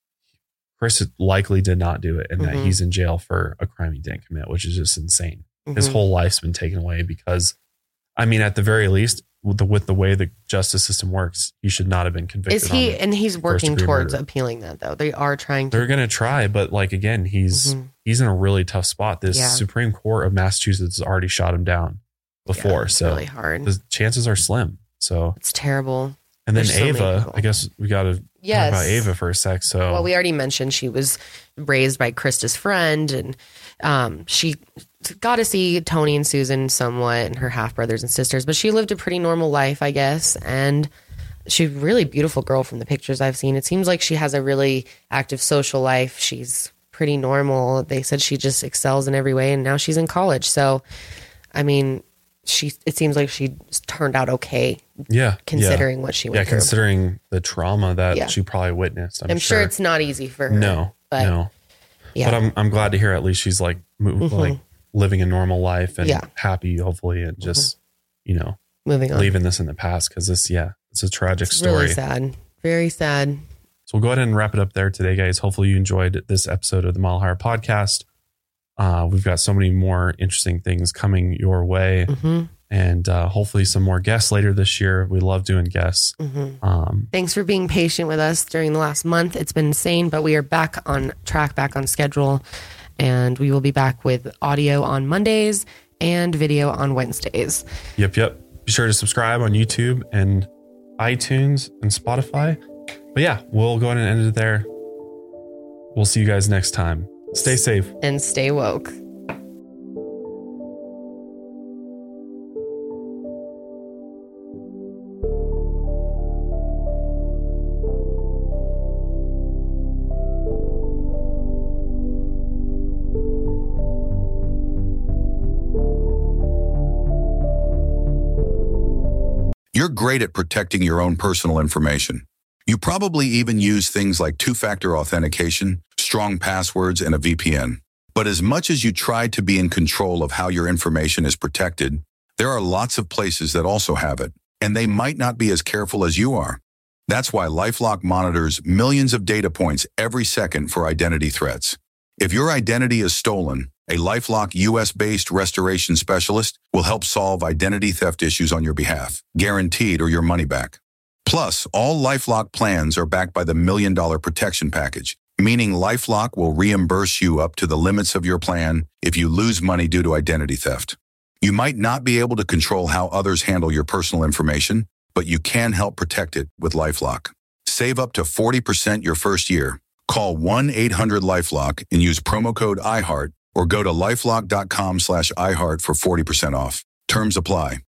Chris likely did not do it, and that he's in jail for a crime he didn't commit, which is just insane. His whole life's been taken away because, I mean, at the very least, with the way the justice system works, he should not have been convicted. Is he? And he's working towards appealing that, though. They are trying to. They're going to try, but again, he's in a really tough spot. This Supreme Court of Massachusetts has already shot him down before, so really hard. The chances are slim. So it's terrible. And then Ava, I guess we got to talk about Ava for a sec. So, well, we already mentioned she was raised by Krista's friend, and she got to see Tony and Susan somewhat, and her half brothers and sisters. But she lived a pretty normal life, I guess. And she's a really beautiful girl from the pictures I've seen. It seems like she has a really active social life. She's pretty normal. They said she just excels in every way, and now she's in college. So, I mean, it seems like she turned out okay. Yeah. Considering what she went through. Considering the trauma that she probably witnessed. I'm sure it's not easy for her. No. Yeah. But I'm glad to hear at least she's like like living a normal life and happy, hopefully, and just, moving on, leaving this in the past. Cause it's a tragic story. Really sad. Very sad. So we'll go ahead and wrap it up there today, guys. Hopefully you enjoyed this episode of the Mile Higher Podcast. We've got so many more interesting things coming your way, and hopefully some more guests later this year. We love doing guests. Thanks for being patient with us during the last month. It's been insane, but we are back on track, back on schedule, and we will be back with audio on Mondays and video on Wednesdays. Yep. Be sure to subscribe on YouTube and iTunes and Spotify. But yeah, we'll go ahead and end it there. We'll see you guys next time. Stay safe. And stay woke. You're great at protecting your own personal information. You probably even use things like two-factor authentication, strong passwords, and a VPN. But as much as you try to be in control of how your information is protected, there are lots of places that also have it, and they might not be as careful as you are. That's why LifeLock monitors millions of data points every second for identity threats. If your identity is stolen, a LifeLock US-based restoration specialist will help solve identity theft issues on your behalf, guaranteed or your money back. Plus, all LifeLock plans are backed by the $1 Million Protection Package, meaning LifeLock will reimburse you up to the limits of your plan if you lose money due to identity theft. You might not be able to control how others handle your personal information, but you can help protect it with LifeLock. Save up to 40% your first year. Call 1-800-LifeLock and use promo code iHeart, or go to lifelock.com/iHeart for 40% off. Terms apply.